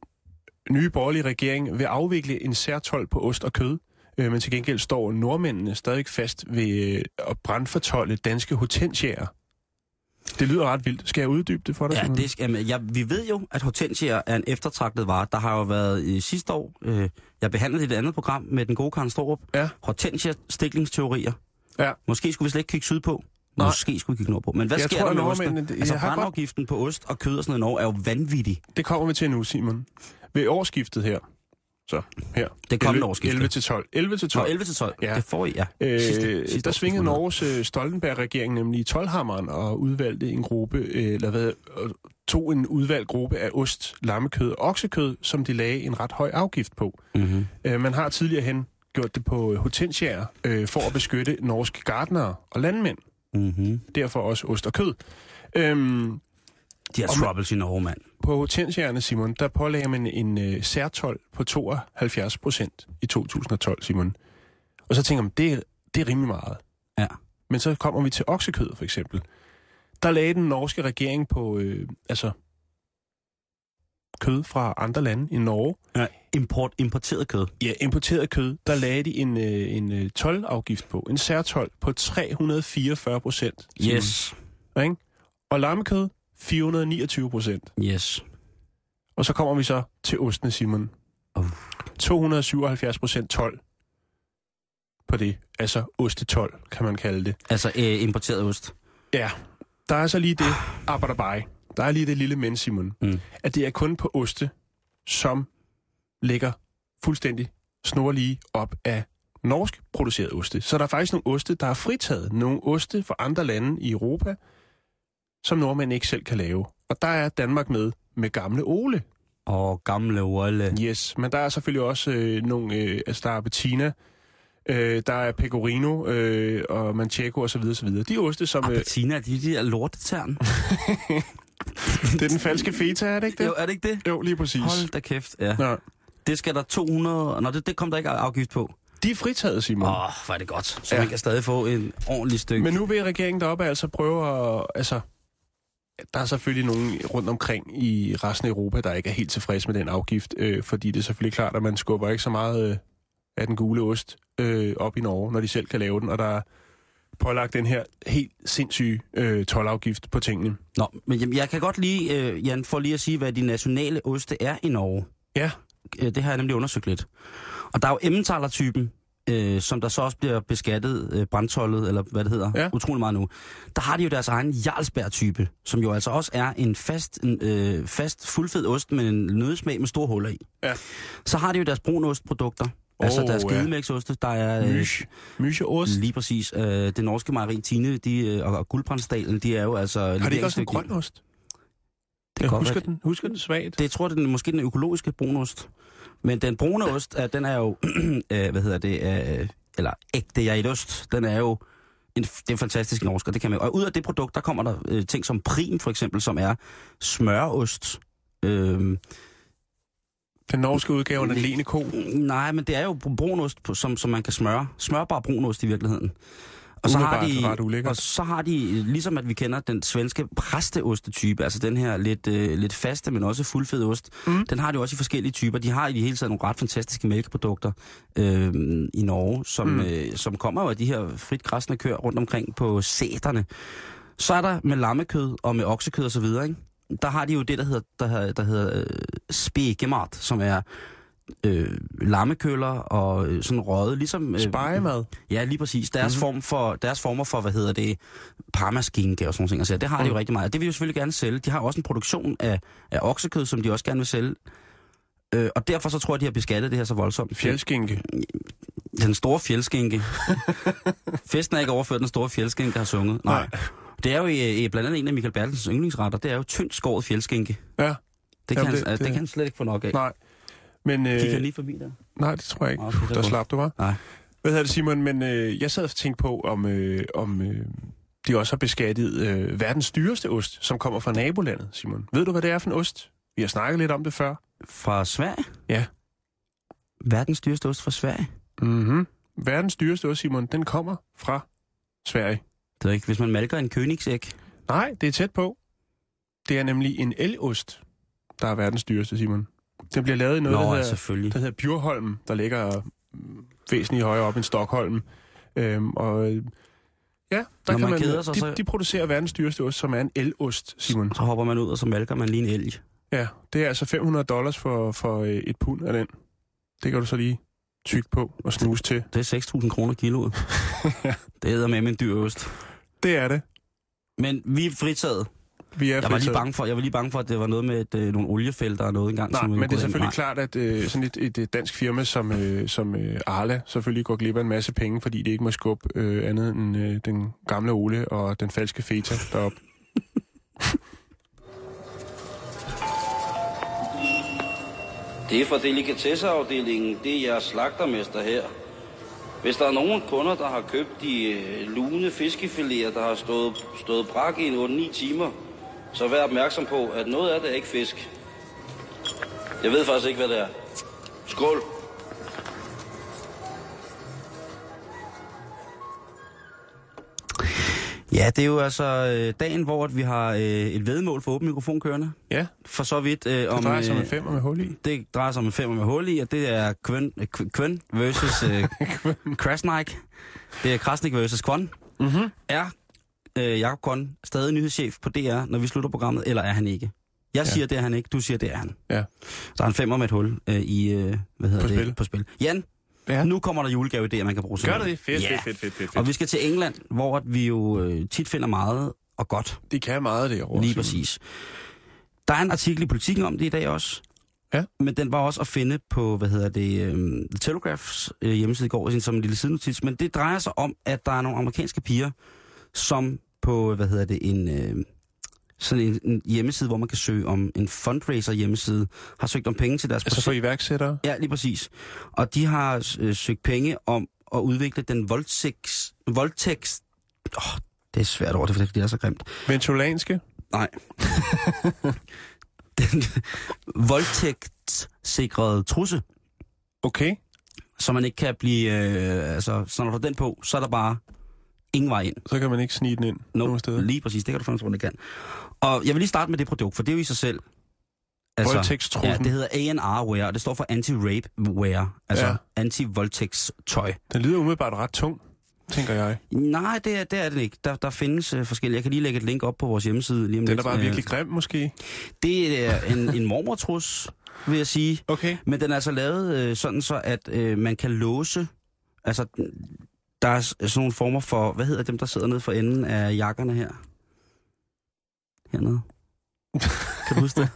nye borgerlige regering vil afvikle en særtold på ost og kød. Øh, men til gengæld står nordmændene stadig fast ved øh, at brandfortolde danske hortensiaer. Det lyder ret vildt. Skal jeg uddybe det for dig? Ja, det skal, jamen, ja, vi ved jo, at hortensiaer er en eftertragtet vare. Der har jo været øh, sidste år, øh, jeg behandlede et andet program med den gode Karen Storup. Ja. Hortensia-stiklingsteorier. Ja. Måske skulle vi slet ikke kigge sydpå. Nej. Måske skulle vi kigge nordpå. Men hvad jeg sker tror, der med nordmændene, osten? Altså, brandafgiften på ost og kød og sådan noget i Norge er jo vanvittig. Det kommer vi til nu, Simon. Ved årsskiftet her. Så, her. Det kommende årsskifte. elleve til tolv. elleve til tolv. Nå, elleve til tolv. Ja. Det får I, ja. Øh, sidste, sidste der svingede Norges øh, Stoltenberg-regering nemlig i tolvhammeren og udvalgte en gruppe, øh, eller hvad, tog en udvalgt gruppe af ost, lammekød og oksekød, som de lagde en ret høj afgift på. Mm-hmm. Øh, man har tidligere hen gjort det på hortensiaer øh, for at beskytte norske gartnere og landmænd. Mm-hmm. Derfor også ost og kød. Øhm, De har troubles i Norge, mand. På hortensiaerne, Simon, der pålagde man en øh, særtold på tooghalvfjerds procent i to tusind og tolv, Simon. Og så tænker man, det, det er rimelig meget. Ja. Men så kommer vi til oksekød, for eksempel. Der lagde den norske regering på, øh, altså, kød fra andre lande i Norge. Ja, import, importeret kød. Ja, importeret kød. Der lagde de en, øh, en øh, toldafgift på, en særtold på tre hundrede og fireogfyrre procent. Yes. Ikke? Og lammekød, fire hundrede og niogtyve procent. Yes. Og så kommer vi så til ostene, Simon. Uh. to hundrede og syvoghalvfjerds procent told på det. Altså ostetold, kan man kalde det. Altså øh, importeret ost. Ja, der er så lige det, arbejderbej. Der er lige det lille men, Simon. Mm. At det er kun på oste, som ligger fuldstændig snorlige op af norsk produceret oste. Så der er faktisk nogle oste, der er fritaget. Nogle oste fra andre lande i Europa, som nordmænd ikke selv kan lave. Og der er Danmark med med Gamle Ole. Og Gamle Ole. Yes, men der er selvfølgelig også øh, nogle, øh, altså der er Bettina, øh, der er Pecorino øh, og Manchego osv. osv. De oste, som... Og Bettina, de er de der lortetern. Det er den falske feta, er det ikke det? Jo, er det ikke det? Jo, lige præcis. Hold da kæft, ja. Nå. Det skal der to hundrede... Nå, det, det kom der ikke afgift på. De er fritaget, Simon. Åh, oh, hvor er det godt. Så ja. Man kan stadig få en ordentlig stykke. Men nu vil regeringen deroppe altså prøve at... Altså, der er selvfølgelig nogen rundt omkring i resten af Europa, der ikke er helt tilfreds med den afgift, øh, fordi det er selvfølgelig klart, at man skubber ikke så meget øh, af den gule ost øh, op i Norge, når de selv kan lave den, og der er pålagt den her helt sindssyge øh, toldafgift på tingene. Nå, men jamen, jeg kan godt lide, øh, Jan, for lige at sige, hvad de nationale oste er i Norge. Ja. Det har jeg nemlig undersøgt lidt. Og der er jo Emmentaler-typen, øh, som der så også bliver beskattet, øh, brandtoldet, eller hvad det hedder, ja. Utrolig meget nu. Der har de jo deres egen Jarlsberg-type, som jo altså også er en fast, en, øh, fast fuldfed ost med en nødsmag med store huller i. Ja. Så har de jo deres brunostprodukter, oh, altså deres ja. gedemælksoste, der er... Øh, Mysh. Mysjeost. Lige præcis. Øh, det norske mejeri Tine de, øh, og Guldbrandsdalen, de er jo altså... Har de ikke også en grøn ost? Det jeg husker, den, husker den svagt. Det tror jeg, den måske den økologiske brunost. Men den brune ost, øh, den er jo, øh, hvad hedder det, øh, eller ægte jægedost, den er jo, en, det er fantastisk norsk, og det kan man. Og ud af det produkt, der kommer der øh, ting som prim, for eksempel, som er smørost. Øh, den norske udgave af Lene Ko? Nej, men det er jo brunost, som, som man kan smøre. Smørbar brunost i virkeligheden. Og så, har de, og så har de, ligesom at vi kender den svenske præsteostetype, altså den her lidt, øh, lidt faste, men også fuldfed ost, mm. den har de også i forskellige typer. De har i det hele taget nogle ret fantastiske mælkeprodukter øh, i Norge, som, mm. øh, som kommer jo af de her frit græsne køer rundt omkring på sæterne. Så er der med lammekød og med oksekød og så videre, ikke? Der har de jo det, der hedder, der, der hedder øh, spegemart, som er... Øh, lammekøller og øh, sådan røget, ligesom... Øh, Spegemad? Ja, lige præcis. Deres, mm-hmm. form for, deres former for, hvad hedder det, parmaskinke og sådan noget. Så det har mm. de jo rigtig meget. Det vil de jo selvfølgelig gerne sælge. De har også en produktion af, af oksekød, som de også gerne vil sælge. Øh, og derfor så tror jeg, de har beskattet det her så voldsomt. Fjeldskinke? Den store fjeldskinke. Festen er ikke overført, den store fjeldskinke har sunget. Nej. Nej. Det er jo i, i blandt andet en af Michael Bertelsens yndlingsretter. Det er jo tyndt skåret fjeldskinke. Ja. Det kan, Jamen, det, han, det, det kan han slet ikke få nok af. Nej. Men, øh, Kigger lige forbi der? Nej, det tror jeg ikke. Okay, der slap du, var. Nej. Hvad hedder det, Simon? Men øh, jeg sad og tænkte på, om, øh, om øh, de også har beskattet øh, verdens dyreste ost, som kommer fra nabolandet, Simon. Ved du, hvad det er for en ost? Vi har snakket lidt om det før. Fra Sverige? Ja. Verdens dyreste ost fra Sverige? Mhm. Verdens dyreste ost, Simon, den kommer fra Sverige. Det er ikke, hvis man malker en Königsegg? Nej, det er tæt på. Det er nemlig en elost, der er verdens dyreste, Simon. Den bliver lavet i noget, Nå, der, hedder, der hedder Bjurholm, der ligger væsentligt højere op end Stockholm. Øhm, og ja, der Når kan man, man de, så... de producerer verdens dyreste ost, som er en elost, Simon. Så hopper man ud, og så malker man lige en elg. Ja, det er altså fem hundrede dollars for, for et pund af den. Det kan du så lige tykke på og snuse til. Det er seks tusind kroner kiloet. Ja. Det hedder med en dyr ost. Det er det. Men vi er fritaget. Vi er jeg, var lige bange for, jeg var lige bange for, at det var noget med et, øh, nogle oliefelter og noget engang. Nej, som men det er selvfølgelig Nej. klart, at øh, sådan et, et, et dansk firma som, øh, som øh, Arla selvfølgelig går glip af en masse penge, fordi det ikke må skubbe øh, andet end øh, den gamle Ole og den falske feta deroppe. Det er fra delikatesseafdelingen. Det er jeres slagtermester her. Hvis der er nogen kunder, der har købt de øh, lune fiskefiléer, der har stået, stået brak i en otte ni timer, så vær opmærksom på, at noget af det er ikke fisk. Jeg ved faktisk ikke, hvad det er. Skål! Ja, det er jo altså øh, dagen, hvor vi har øh, et væddemål for åben mikrofon kørende. Ja. For så vidt øh, om... Det drejer sig om en femmer med hul i. Det drejer sig om en femmer med hul i, og det er Kvøn, Kvøn versus øh, Krasnik. Det er Krasnik versus Kvon. Mm-hmm. Er øh, Jakob Kvon stadig nyhedschef på D R, når vi slutter programmet, eller er han ikke? Jeg siger, ja. Det er han ikke. Du siger, det er han. Ja. Der er en femmer med et hul øh, i... Øh, hvad hedder på det? Spil. På spil. Jan, ja. Nu kommer der julegave-idéer, man kan bruge. Gør det? Fedt, ja. fedt, fedt, fedt, fedt. Og vi skal til England, hvor vi jo øh, tit finder meget og godt. De kan meget derovre. Lige præcis. Der er en artikel i Politiken om det i dag også. Ja. Men den var også at finde på, hvad hedder det, um, The Telegraphs uh, hjemmeside i går, som en lille sidenotis. Men det drejer sig om, at der er nogle amerikanske piger, som på, hvad hedder det, en, uh, sådan en, en hjemmeside, hvor man kan søge om en fundraiser hjemmeside, har søgt om penge til deres... Altså for iværksættere? Ja, lige præcis. Og de har uh, søgt penge om at udvikle den voldtægts... voldtægts... Åh, oh, det er svært over det, for det er så grimt. Ventulanske? Nej. Den voldtægtssikrede trusse. Okay. Så man ikke kan blive... Øh, altså, så når du har den på, så er der bare ingen vej ind. Så kan man ikke snige den ind no, nogen steder. Lige præcis, det kan du faktisk, hvor det kan. Og jeg vil lige starte med det produkt, for det er jo i sig selv... Altså, voldtægtstrussen. Ja, det hedder A and R-wear, og det står for anti-rape-wear. Altså ja. Anti-voldtægtstøj. Den lyder umiddelbart ret tung, tænker jeg. Nej, det er det, er det ikke. Der, der findes uh, forskellige. Jeg kan lige lægge et link op på vores hjemmeside. Lige om den lidt. er bare virkelig grim, måske? Det er en, en mormortrus, vil jeg sige. Okay. Men den er altså lavet uh, sådan så, at uh, man kan låse... Altså, der er sådan nogle former for... Hvad hedder dem, der sidder nede for enden af jakkerne her? Hernede. Kan du huske det?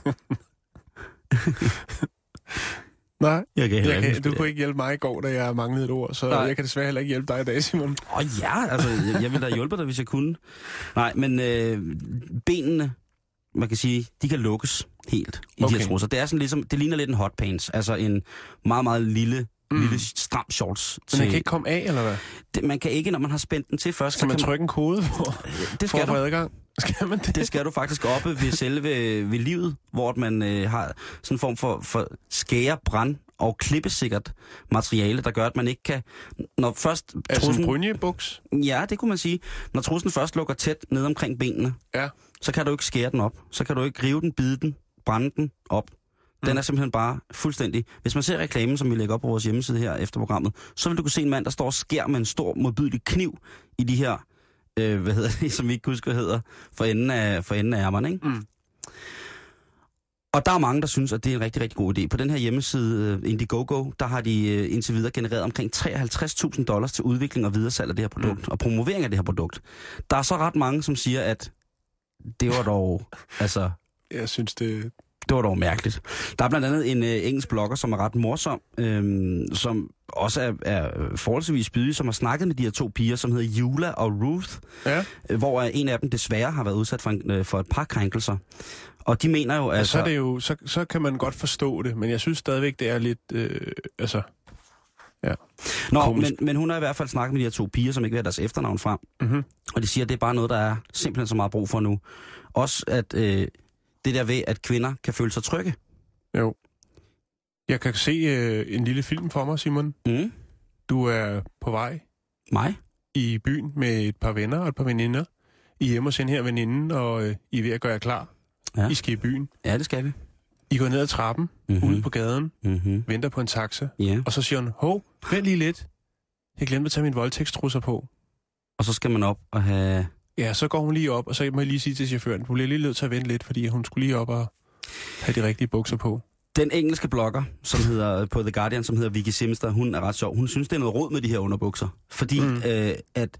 Nej, jeg kan jeg kan, du kunne ikke hjælpe mig i går, da jeg manglede et ord, så Nej. Jeg kan desværre heller ikke hjælpe dig i dag, Simon. Åh oh, ja, altså, jeg, jeg ville da hjælpe dig, hvis jeg kunne. Nej, men øh, benene, man kan sige, de kan lukkes helt i okay. de her trusser. Det er sådan ligesom, det ligner lidt en hotpants, altså en meget, meget lille, mm. lille stram shorts. Men den kan ikke komme af, eller hvad? Det, man kan ikke, når man har spændt den til først. Skal man kan trykke en kode på, det skal for at få du. adgang? Skal man det? Det skal du faktisk oppe ved selve ved livet, hvor man øh, har sådan en form for, for skære, brand og klippesikkert materiale, der gør, at man ikke kan... Når først altså trussen, en brynjebuks? Ja, det kunne man sige. Når trussen først lukker tæt ned omkring benene, ja. så kan du ikke skære den op. Så kan du ikke rive den, bide den, brænde den op. Den mm. er simpelthen bare fuldstændig... Hvis man ser reklamen, som vi lægger op på vores hjemmeside her efter programmet, så vil du kunne se en mand, der står og skærer med en stor, modbydelig kniv i de her... Øh, hvad hedder det, som vi ikke husker, hvad hedder, for enden af, for enden af ærmerne, ikke? Mm. Og der er mange, der synes, at det er en rigtig, rigtig god idé. På den her hjemmeside, Indiegogo, der har de indtil videre genereret omkring treoghalvtreds tusind dollars til udvikling og videresalg af det her produkt, mm. og promovering af det her produkt. Der er så ret mange, som siger, at det var dog, altså... Jeg synes, det... Det var dog mærkeligt. Der er blandt andet en øh, engelsk blogger, som er ret morsom, øh, som også er, er forholdsvis spydig, som har snakket med de her to piger, som hedder Jula og Ruth, ja. øh, hvor en af dem desværre har været udsat for, en, øh, for et par krænkelser. Og de mener jo, ja, altså... Så, er det jo, så, så kan man godt forstå det, men jeg synes stadigvæk, det er lidt... Øh, altså... Ja. Nå, men, men hun har i hvert fald snakket med de her to piger, som ikke vil have deres efternavn frem. Mm-hmm. Og de siger, at det er bare noget, der er simpelthen så meget brug for nu. Også at... Øh, det der ved, at kvinder kan føle sig trygge. Jo. Jeg kan se øh, en lille film for mig, Simon. Mm. Du er på vej. Mig? I byen med et par venner og et par veninder. I er hjemme hos den her veninde, og øh, I er ved at gøre jer klar. Ja. I skal i byen. Ja, det skal vi. I går ned ad trappen, mm-hmm. ude på gaden, mm-hmm. venter på en taxa. Yeah. Og så siger hun, hov, vent lige lidt. Jeg glemte at tage min voldtægtstrusser på. Og så skal man op og have... Ja, så går hun lige op, og så må jeg lige sige til chaufføren, du bliver lige nødt til at vente lidt, fordi hun skulle lige op og have de rigtige bukser på. Den engelske blogger, som hedder på The Guardian, som hedder Vicky Simster, hun er ret sjov. Hun synes, det er noget råd med de her underbukser. Fordi mm. øh, at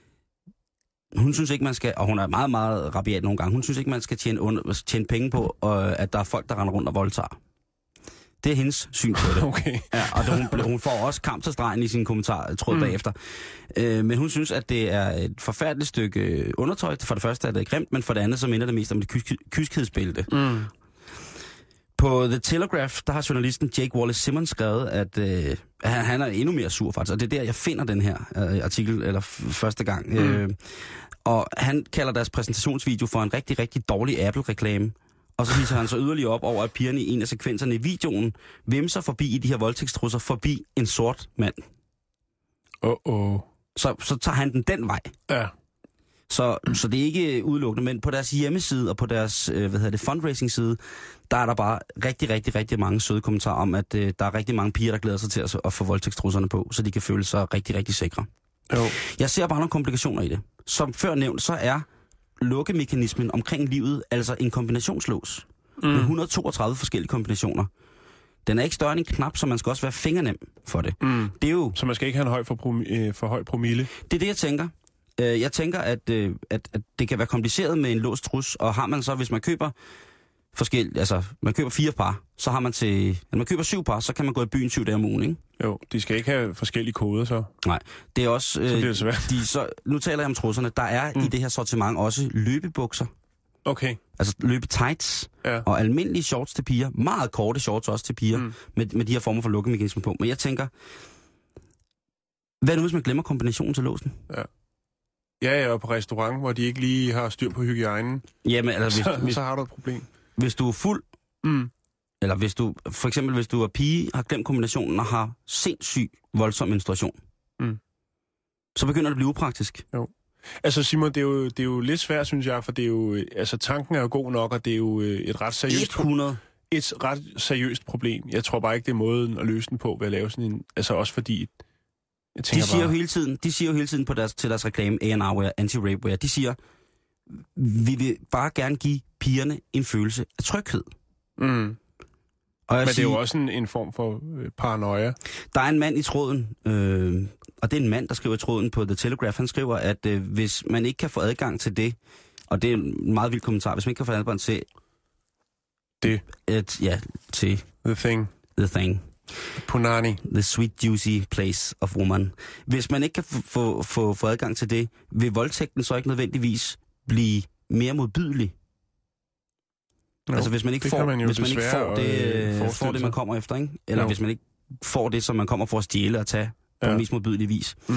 hun synes ikke, man skal, og hun er meget, meget rabiat nogle gange, hun synes ikke, man skal tjene, under, tjene penge på, og, at der er folk, der render rundt og voldtager. Det er hendes syn på det. Okay. Ja, og hun, hun får også kamp til stregen i sine kommentarer, tror jeg, mm. bagefter. Øh, men hun synes, at det er et forfærdeligt stykke undertøj. For det første er det grimt, men for det andet så minder det mest om et kysk- kyskhedsbælte. Mm. På The Telegraph, der har journalisten Jake Wallace Simmons skrevet, at øh, han, han er endnu mere sur faktisk. Og det er der, jeg finder den her øh, artikel, eller f- første gang. Mm. Øh, og han kalder deres præsentationsvideo for en rigtig, rigtig dårlig Apple-reklame. Og så viser han så yderligere op over, at pigerne i en af sekvenserne i videoen vimser forbi i de her voldtægtstrusser forbi en sort mand. Åh, oh, oh. Så, så tager han den den vej. Ja. Så, så det er ikke udelukkende, men på deres hjemmeside og på deres øh, hvad hedder det, fundraising-side, der er der bare rigtig, rigtig, rigtig mange søde kommentarer om, at øh, der er rigtig mange piger, der glæder sig til at, at få voldtægtstrusserne på, så de kan føle sig rigtig, rigtig sikre. Jo. Jeg ser bare nogle komplikationer i det. Som før nævnt, så er lukkemekanismen omkring livet altså en kombinationslås mm. med et hundrede og toogtredive forskellige kombinationer. Den er ikke større end en knap, så man skal også være fingernem for det. Mm. Det er jo... Så man skal ikke have en høj for, prom- øh, for høj promille? Det er det, jeg tænker. Jeg tænker, at, at, at det kan være kompliceret med en låst trus, og har man så, hvis man køber forskellige, altså man køber fire par, så har man til, når man køber syv par, så kan man gå i byen syv dage om ugen, ikke? Jo, de skal ikke have forskellige koder så. Nej, det er også, så bliver det svært. De, så, nu taler jeg om trusserne, der er mm. i det her sortiment også løbebukser. Okay. Altså løbetights ja. og almindelige shorts til piger, meget korte shorts også til piger, mm. med, med de her former for lukkemekanismer på. Men jeg tænker, hvad nu hvis man glemmer kombinationen til låsen? Ja. Ja, jeg er på restaurant, hvor de ikke lige har styr på hygiejnen. Jamen, altså, hvis, så, hvis, så har du et problem. Hvis du er fuld, mm. eller hvis du, for eksempel hvis du er pige, har glemt kombinationen og har sindssyg voldsom menstruation, mm. så begynder det at blive upraktisk. Jo. Altså Simon, det er, jo, det er jo lidt svært, synes jeg, for det er jo, altså tanken er jo god nok, og det er jo et ret seriøst, hundrede et ret seriøst problem. Jeg tror bare ikke, det er måden at løse den på ved at lave sådan en, altså også fordi, jeg tænker de siger bare, jo hele tiden, de siger jo hele tiden på deres, til deres reklame, A and R-wear, anti-rape-wear, de siger, vi vil bare gerne give pigerne en følelse af tryghed. Mm. Og Men det siger, er jo også en, en form for paranoia. Der er en mand i tråden, øh, og det er en mand, der skriver i tråden på The Telegraph. Han skriver, at øh, hvis man ikke kan få adgang til det, og det er en meget vild kommentar, hvis man ikke kan få adgang til det, et, ja, til The Thing, The Thing, Punani, The Sweet Juicy Place of Woman. Hvis man ikke kan få, få, få adgang til det, vil voldtægten så ikke nødvendigvis blive mere modbydelig? Jo, altså hvis man ikke får, man hvis man ikke får det, øh, får det, man kommer efter, ikke? Eller jo. Hvis man ikke får det, som man kommer for at stjæle og tage på ja. mest modbydelige vis. Mm.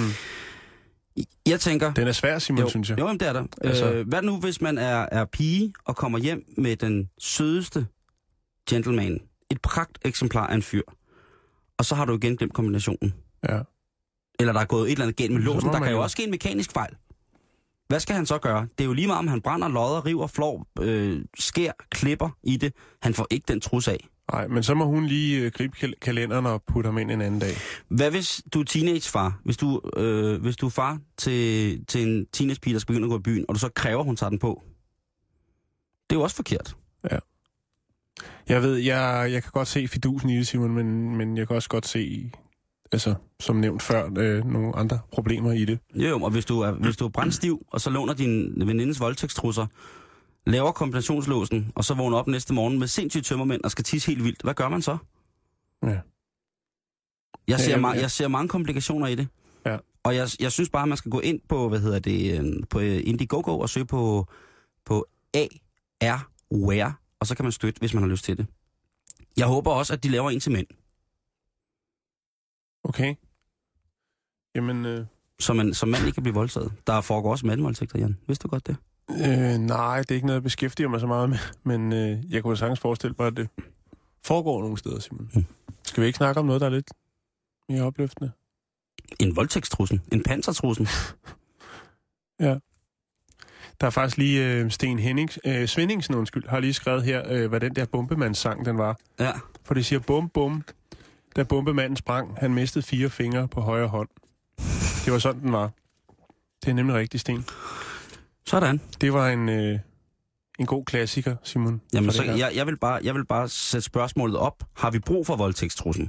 Jeg tænker... Den er svær, Simon, jo, synes jeg. Jo, det er der. Altså. Øh, hvad nu, hvis man er, er pige og kommer hjem med den sødeste gentleman? Et pragt eksemplar af en fyr. Og så har du igen glemt kombinationen. Ja. Eller der er gået et eller andet galt med låsen. Der kan jo også ske en mekanisk fejl. Hvad skal han så gøre? Det er jo lige meget, om han brænder, lodder, river, flår, øh, skær, klipper i det. Han får ikke den trus af. Nej, men så må hun lige øh, gribe kal- kalenderen og putte ham ind en anden dag. Hvad hvis du er teenagefar? Hvis du, øh, hvis du er far til, til en teenagepige, der skal begynde at gå i byen, og du så kræver, hun tager den på. Det er jo også forkert. Ja. Jeg ved, jeg, jeg kan godt se fidusen i det, Simon, men, men jeg kan også godt se... Altså, som nævnt før, øh, nogle andre problemer i det. Jo, og hvis du er, hvis du er brændstiv, og så låner din venindes voldtægtstrusser, laver kombinationslåsen, og så vågner op næste morgen med sindssygt tømmermænd og skal tisse helt vildt, hvad gør man så? Ja. Jeg ser, ja, ja. Ma- jeg ser mange komplikationer i det. Ja. Og jeg, jeg synes bare, at man skal gå ind på, hvad hedder det, på Indiegogo og søge på, på A R Wear, og så kan man støtte, hvis man har lyst til det. Jeg håber også, at de laver en til mænd. Okay. Jamen... Øh... Så man, så mand ikke kan blive voldtaget. Der foregår også mandvoldtægter, Jan. Vidste du godt det? Øh, nej, det er ikke noget, jeg beskæftiger mig så meget med. Men øh, jeg kunne sagtens forestille mig, at det foregår nogle steder, Simon. Hmm. Skal vi ikke snakke om noget, der er lidt mere opløftende? En voldtægtstrussen? En pansertrussen? Ja. Der er faktisk lige øh, Sten Hennings, øh, Svendingsen, undskyld, har lige skrevet her, øh, hvad den der bombemandssang, den var. Ja. For det siger bum, bum. Da bombemanden sprang, han mistede fire fingre på højre hånd. Det var sådan, den var. Det er nemlig rigtigt, Sten. Sådan. Det var en, øh, en god klassiker, Simon. Jamen, så, jeg, jeg, vil bare, jeg vil bare sætte spørgsmålet op. Har vi brug for voldtægtstrussen?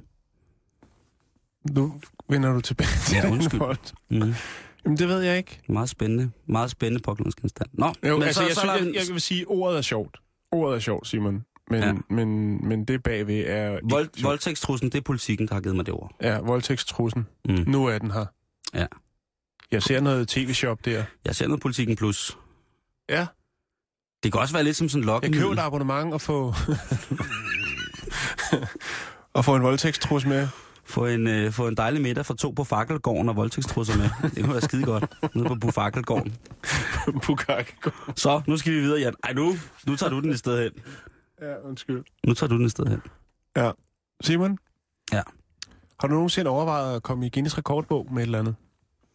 Nu vender du tilbage til ja, undskyld. Mm. Jamen, det ved jeg ikke. Meget spændende. Meget spændende påklædningsgenstand. Nå, jo, men altså, så, jeg, så synes, jeg, jeg, jeg vil sige, at ordet er sjovt. Ordet er sjovt, Simon. Men, ja. men, men det bagved er... Vold, voldtægtstrussen, det er politikken, der har givet mig det ord. Ja, voldtægtstrussen. Mm. Nu er den her. Ja. Jeg ser noget tv-shop der. Jeg ser noget Politikken Plus. Ja. Det kan også være lidt som sådan en lokken. Jeg køber et abonnement og få... og få en voldtægtstrus med. Få en, øh, få en dejlig middag for to på Fakkelgården og voldtægtstrusser med. Det kunne være skide godt. Nede på Fakkelgården. På Fakkelgården. Så, nu skal vi videre, Jan. Ej, nu, nu tager du den et sted hen. Ja, undskyld. Nu tager du den et sted hen. Ja. Simon? Ja. Har du nogensinde overvejet at komme i Guinness rekordbog med et eller andet?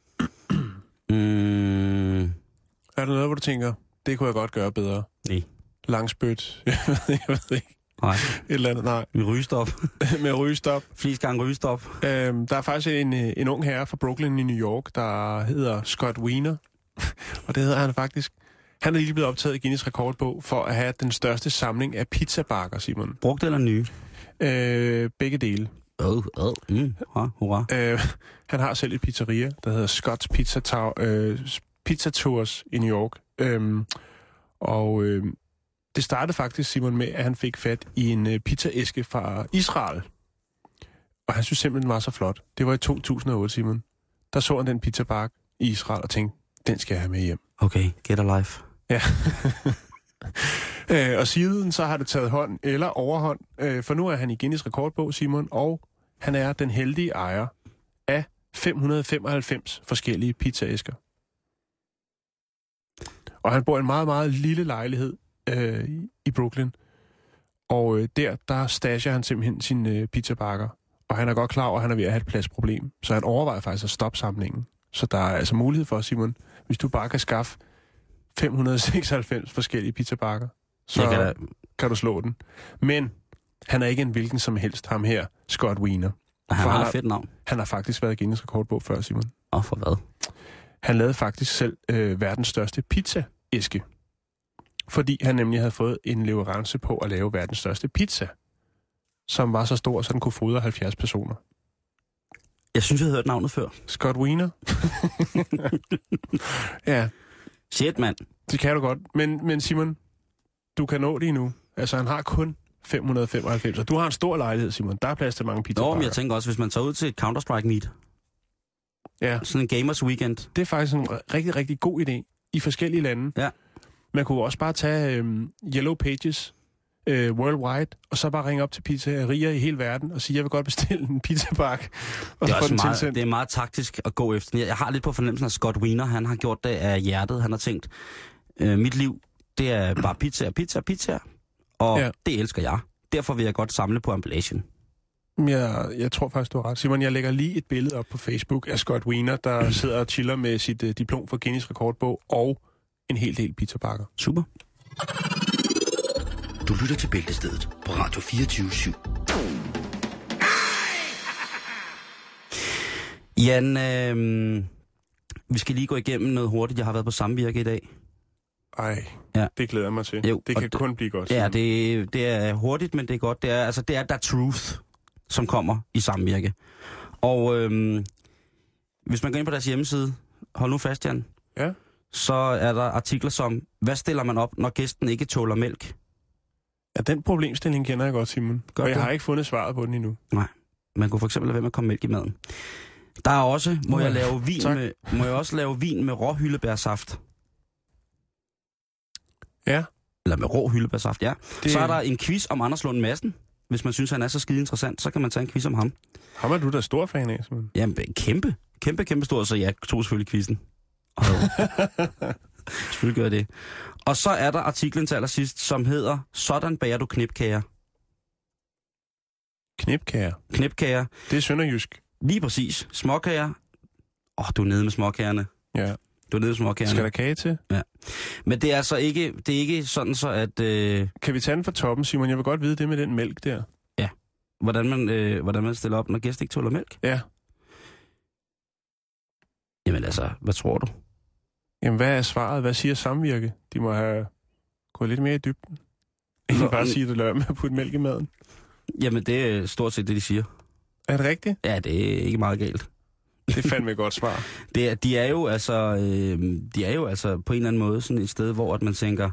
Mm. Er der noget, hvor du tænker, det kunne jeg godt gøre bedre? Nej. Langspyt? Jeg ved, jeg ved ikke. Nej. Et eller andet, nej. Med rygestop. med rygestop. Flest gange rygestop. Øhm, der er faktisk en, en ung herre fra Brooklyn i New York, der hedder Scott Wiener. Og det hedder han faktisk. Han er lige blevet optaget i Guinness rekordbog for at have den største samling af pizzabakker, Simon. Brugt eller nye? Øh, begge dele. Oh, oh, mm, hurra. Øh, han har selv et pizzeria, der hedder Scott's Pizza, Tour, øh, Pizza Tours i New York. Øh, og øh, det startede faktisk, Simon, med, at han fik fat i en uh, pizzaæske fra Israel. Og han synes simpelthen, den var så flot. Det var i to tusind og otte, Simon. Der så han den pizzabakke i Israel og tænkte, den skal jeg have med hjem. Okay, get a life. Ja. øh, og siden så har det taget hånd eller overhånd, øh, for nu er han i Guinness rekordbog, Simon, og han er den heldige ejer af fem hundrede femoghalvfems forskellige pizzaæsker. Og han bor i en meget, meget lille lejlighed øh, i Brooklyn. Og øh, der, der stasher han simpelthen sine øh, pizzabakker. Og han er godt klar over, at han er ved at have et pladsproblem. Så han overvejer faktisk at stoppe samlingen. Så der er altså mulighed for, Simon, hvis du bare kan skaffe fem hundrede seksoghalvfems forskellige pizzabakker, så kan, da... kan du slå den. Men han er ikke en hvilken som helst, ham her, Scott Wiener. Han har et fedt navn. Han har faktisk været i Guinness rekordbog før, Simon. Og for hvad? Han lavede faktisk selv øh, verdens største pizzaæske. Fordi han nemlig havde fået en leverance på at lave verdens største pizza, som var så stor, så den kunne fodre halvfjerds personer. Jeg synes, jeg havde hørt navnet før. Scott Wiener. Ja. Shit, mand. Det kan du godt. Men, men Simon, du kan nå det endnu. Altså, han har kun fem hundrede femoghalvfems, og du har en stor lejlighed, Simon. Der er plads til mange pizzabakker. Nå, men jeg tænker også, hvis man tager ud til et Counter-Strike meet. Ja. Sådan en gamers weekend. Det er faktisk en rigtig, rigtig god idé i forskellige lande. Ja. Man kunne også bare tage øhm, Yellow Pages øh, worldwide, og så bare ringe op til pizzerier i hele verden og sige, jeg vil godt bestille en pizzabakke. Og det, er få den meget, tilsendt. det er meget taktisk at gå efter. Jeg har lidt på fornemmelsen af Scott Wiener. Han har gjort det af hjertet. Han har tænkt, øh, mit liv, det er bare pizza, pizza, pizza. Og ja. Det elsker jeg. Derfor vil jeg godt samle på emballation. Jeg, jeg tror faktisk, du har ret. Simon, jeg lægger lige et billede op på Facebook af Scott Wiener, der sidder og chiller med sit uh, diplom for Guinness rekordbog og en hel del pizzabakker. Super. Du lytter til Bæltestedet på Radio fireogtyve syv. Jan, øh, vi skal lige gå igennem noget hurtigt. Jeg har været på Samvirke i dag. Ej, ja. Det glæder jeg mig til. Jo, det kan det, kun blive godt. Ja, det, det er hurtigt, men det er godt. Det er, altså, det er der Truth, som kommer i Samvirke. Og øh, hvis man går ind på deres hjemmeside, hold nu fast, Jan. Ja. Så er der artikler som, hvad stiller man op, når gæsten ikke tåler mælk? Ja, den problemstilling kender jeg godt, Simon. Godt, og jeg det. har ikke fundet svaret på den endnu. Nej, man kunne for eksempel lade være med at komme mælk i maden. Der er også, må, ja, jeg, lave vin med, må jeg også lave vin med rå hyldebærsaft? Ja. Eller med rå hyldebærsaft, ja. Det... Så er der en quiz om Anders Lund Madsen. Hvis man synes, han er så skide interessant, så kan man tage en quiz om ham. Ham er du da stor fan af, Simon? Jamen, kæmpe. Kæmpe, kæmpe stor, så jeg tog selvfølgelig quizzen. Og selvfølgelig gør jeg det. Og så er der artiklen til allersidst, som hedder, sådan bager du knipkager. Knipkager? Knipkager. Det er sønderjysk. Lige præcis. Småkager. Åh, oh, du er nede med småkagerne. Ja. Du er nede med småkagerne. Skal der kage til? Ja. Men det er altså ikke, det er ikke sådan så, at... Øh... Kan vi tage den fra toppen, Simon? Jeg vil godt vide det med den mælk der. Ja. Hvordan man, øh, hvordan man stiller op, når gæst ikke tåler mælk? Ja. Jamen altså, hvad tror du? Jamen, hvad er svaret? Hvad siger Samvirke? De må have gået lidt mere i dybden. Ikke bare sige, at du lader med at putte mælk i maden. Jamen, det er stort set det, de siger. Er det rigtigt? Ja, det er ikke meget galt. Det er fandme et godt svar. Det er, de er jo altså, øh, de er jo altså på en eller anden måde sådan et sted, hvor at man tænker,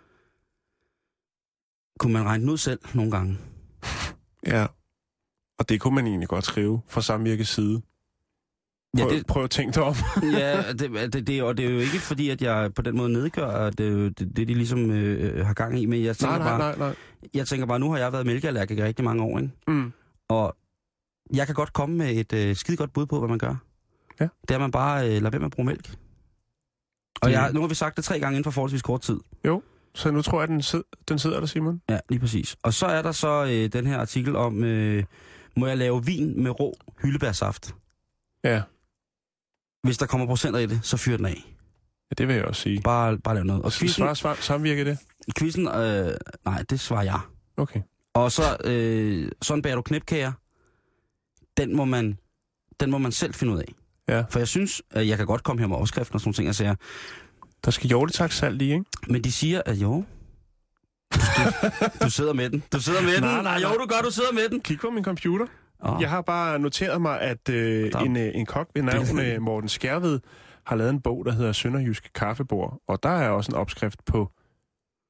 kunne man regne den ud selv nogle gange? Ja, og det kunne man egentlig godt skrive fra Samvirkes side. Prøv, ja, det, prøv at tænke dig om. Ja, det, det, det, og det er jo ikke fordi, at jeg på den måde nedgør, at det, det, det de ligesom øh, har gang i, men jeg tænker, nej, nej, bare, nej, nej. jeg tænker bare, nu har jeg været mælkeallergiker rigtig mange år, ikke? Mm. Og jeg kan godt komme med et øh, skide godt bud på, hvad man gør. Ja. Det er, at man bare øh, lader være med at bruge mælk. Og jeg, nu har vi sagt det tre gange inden for forholdsvis kort tid. Jo, så nu tror jeg, den, sid- den sidder der, Simon. Ja, lige præcis. Og så er der så øh, den her artikel om, øh, må jeg lave vin med rå hyldebærsaft? Ja. Hvis der kommer procenter i det, så fyr den af. Ja, det vil jeg også sige. Bare, bare lave noget. Og quizzen, svar, svar, Samvirke det? Quizzen, øh, nej, det svarer jeg. Okay. Og så, øh, sådan bager du knipkager. Den må man, den må man selv finde ud af. Ja. For jeg synes, at jeg kan godt komme her med overskriften og sådan nogle ting, jeg siger. Der skal hjortetaksalt i, ikke? Men de siger, at jo. Du, du sidder med den. Du sidder med nej, den. Nej, nej. Jo, du gør, du sidder med den. Kig på min computer. Oh. Jeg har bare noteret mig, at øh, en, øh, en kok ved navn øh, Morten Skærved har lavet en bog, der hedder Sønderjysk Kaffebord. Og der er også en opskrift på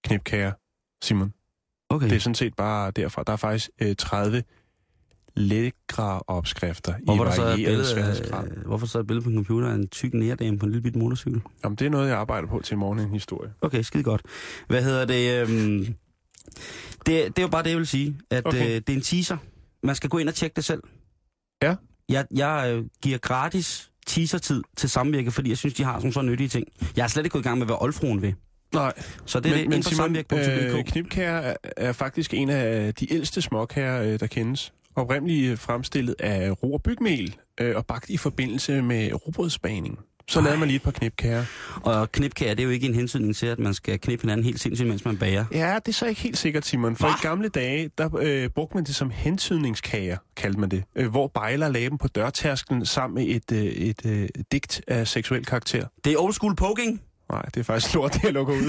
knipkager, Simon. Okay. Det er sådan set bare derfra. Der er faktisk øh, tredive lækre opskrifter hvorfor i varieret så sværhedsgrad. Hvorfor så et billede på en computer af en tyk nærdame på en lille bit motorcykel? Jamen, det er noget, jeg arbejder på til i morgen, en historie. Okay, skide godt. Hvad hedder det? Øhm, det, det er jo bare det, jeg vil sige. At okay. øh, det er en teaser. Man skal gå ind og tjekke det selv. Ja. Jeg, jeg øh, giver gratis teaser-tid til Samvirke, fordi jeg synes, de har sådan så nyttige ting. Jeg er slet ikke gået i gang med, hvad oldfruen vil. Nej. Så det er men, det men ind på Simon, samvirke punktum d k. øh, knipkager er, er faktisk en af de ældste småkager, øh, der kendes. Oprindeligt fremstillet af ro- og bygmel øh, og bagt i forbindelse med rugbrødsbagning. Så lavede man lige et par knipkager. Og knipkager, det er jo ikke en hensynning til, at man skal knippe hinanden helt sindssygt, mens man bager. Ja, det er så ikke helt sikkert, Simon. For Hva? i gamle dage, der øh, brugte man det som hensynningskager, kaldte man det. Øh, hvor bejler lagde dem på dørtærsklen sammen med et, øh, et øh, digt af seksuel karakter. Det er old school poking. Nej, det er faktisk lort, det jeg lukker ud.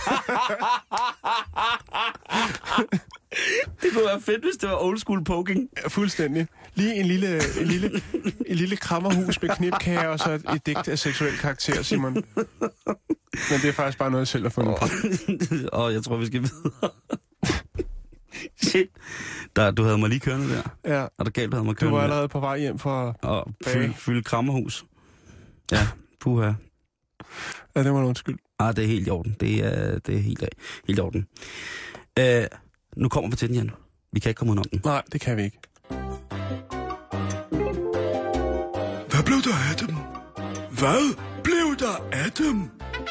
Det kunne være fedt, hvis det var old school poking. Ja, fuldstændig. Lige en lille, en lille, en lille krammerhus med knipkager og så et, et digt af seksuel karakter, Simon. Men det er faktisk bare noget, jeg selv har fundet på. Åh, oh, jeg tror, vi skal videre. Shit. Der, du havde mig lige kørende der. Ja. Og der galt, du havde mig kørende. Du var allerede på vej hjem for og fylde fyld krammerhus. Ja, puha. Ja, det var en undskyld. Ah, det er helt i orden. Det er, det er helt, helt i orden. Uh, nu kommer vi til den, Jan. Vi kan ikke komme ud om den. Nej, det kan vi ikke. Hvad blev der af dem? Hvad blev der af dem?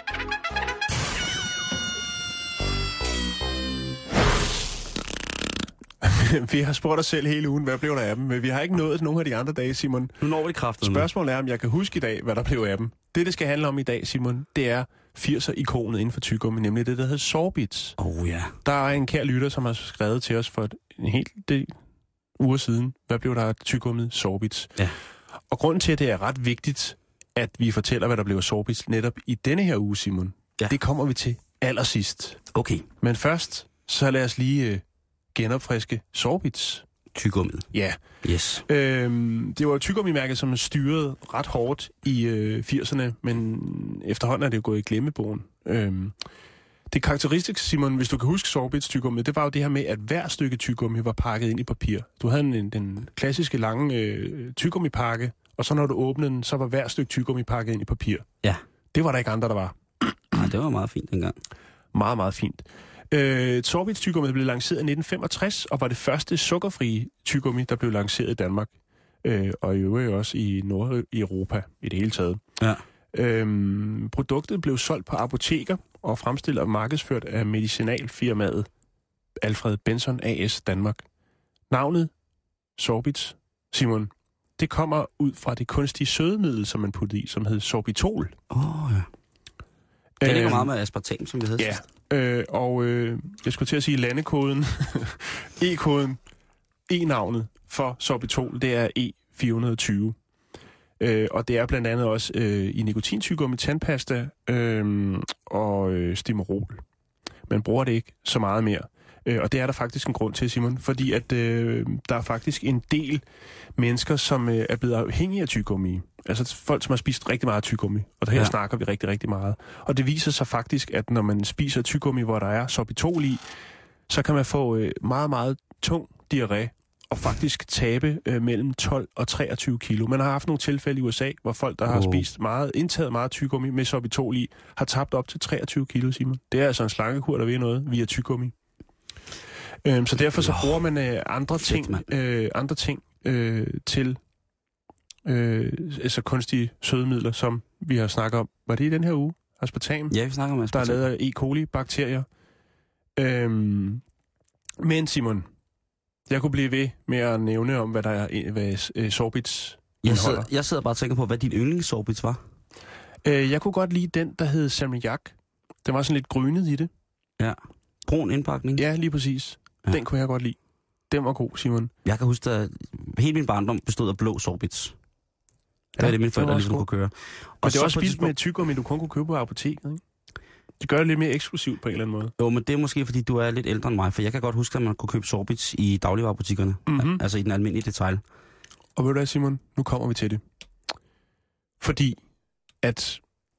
Vi har spurgt os selv hele ugen, hvad blev der af dem, men vi har ikke nået nogen af de andre dage, Simon. Nu når vi kraftet. Spørgsmålet er, om jeg kan huske i dag, hvad der blev af dem. Det, det skal handle om i dag, Simon, det er firser-ikonet inden for tyggegummi, nemlig det, der hedder Sorbits. Oh ja. Der er en kær lytter, som har skrevet til os for en hel del uger siden, hvad blev der af tyggegummiet Sorbits. Ja. Og grunden til, at det er ret vigtigt, at vi fortæller, hvad der blev af Sorbits netop i denne her uge, Simon, ja. Det kommer vi til allersidst. Okay. Men først, så lad os lige øh, genopfriske Sorbits. Tyggegummiet. Ja. Yes. Øhm, det var jo tyggummimærket, som er styret ret hårdt i øh, firserne, men efterhånden er det jo gået i glemmebogen. Øhm, det karakteristiske, Simon, hvis du kan huske Sorbits tyggegummi, det var jo det her med, at hver stykke tyggegummi var pakket ind i papir. Du havde en, den klassiske lange øh, tyggegummipakke, og så når du åbnede den, så var hver stykke tyggegummi pakket ind i papir. Ja. Det var der ikke andre, der var. Nej, det var meget fint dengang. Meget, meget fint. Øh, Sorbits tyggegummi blev lanceret i nitten femogtres, og var det første sukkerfrie tyggegummi, der blev lanceret i Danmark. Øh, og i øvrigt også i Nordeuropa i det hele taget. Ja. Øhm, produktet blev solgt på apoteker og fremstillet og markedsført af medicinalfirmaet Alfred Benson A S Danmark. Navnet Sorbits, Simon, det kommer ud fra det kunstige sødemiddel, som man puttede i, som hed sorbitol. Åh, oh, ja. Det ligger meget med aspartam, som vi havde ja. Øh, og øh, jeg skulle til at sige landekoden, E-koden, E-navnet for sorbitol, det er E fire hundrede og tyve. Øh, og det er blandt andet også øh, i nikotintyggegummi, tandpasta øh, og øh, Stimorol. Man bruger det ikke så meget mere. Øh, og det er der faktisk en grund til, Simon, fordi at øh, der er faktisk en del mennesker, som øh, er blevet afhængige af tyggegummi. Altså folk, som har spist rigtig meget tyggegummi, og der her ja. snakker vi rigtig, rigtig meget. Og det viser sig faktisk, at når man spiser tyggegummi, hvor der er sorbitol i, så kan man få øh, meget, meget tung diarré, og faktisk tabe øh, mellem tolv og treogtyve kilo. Man har haft nogle tilfælde i U S A, hvor folk, der har oh. spist meget, indtaget meget tyggegummi med sorbitol i, har tabt op til treogtyve kilo, Simon. Det er altså en slankekur, der ved noget via tyggegummi. Øhm, så derfor så bruger man øh, andre, ting, øh, andre ting øh, til øh, altså kunstige sødemidler, som vi har snakket om. Var det i den her uge? Aspartam? Ja, vi snakker om aspartam. Der er lavet af E. coli-bakterier. Øhm, men Simon, jeg kunne blive ved med at nævne om, hvad der er hvad, øh, Sorbits jeg sidder, jeg sidder bare og tænker på, hvad din yndlingssorbits var. Øh, jeg kunne godt lide den, der hed salmiak. Den var sådan lidt grynet i det. Ja. Brun indpakning. Ja, lige præcis. Ja. Den kunne jeg godt lide. Den var god, Simon. Jeg kan huske, at hele min barndom bestod af blå Sorbits. Det ja, er det, mine forældre ligesom kunne køre. Og, og det er også spist med tyggegummi, du kun kunne købe på apoteket, ikke? Det gør det lidt mere eksklusivt på en eller anden måde. Jo, men det er måske, fordi du er lidt ældre end mig, for jeg kan godt huske, at man kunne købe Sorbits i dagligvarebutikkerne. Mm-hmm. Altså i den almindelige detail. Og ved du hvad, Simon? Nu kommer vi til det. Fordi at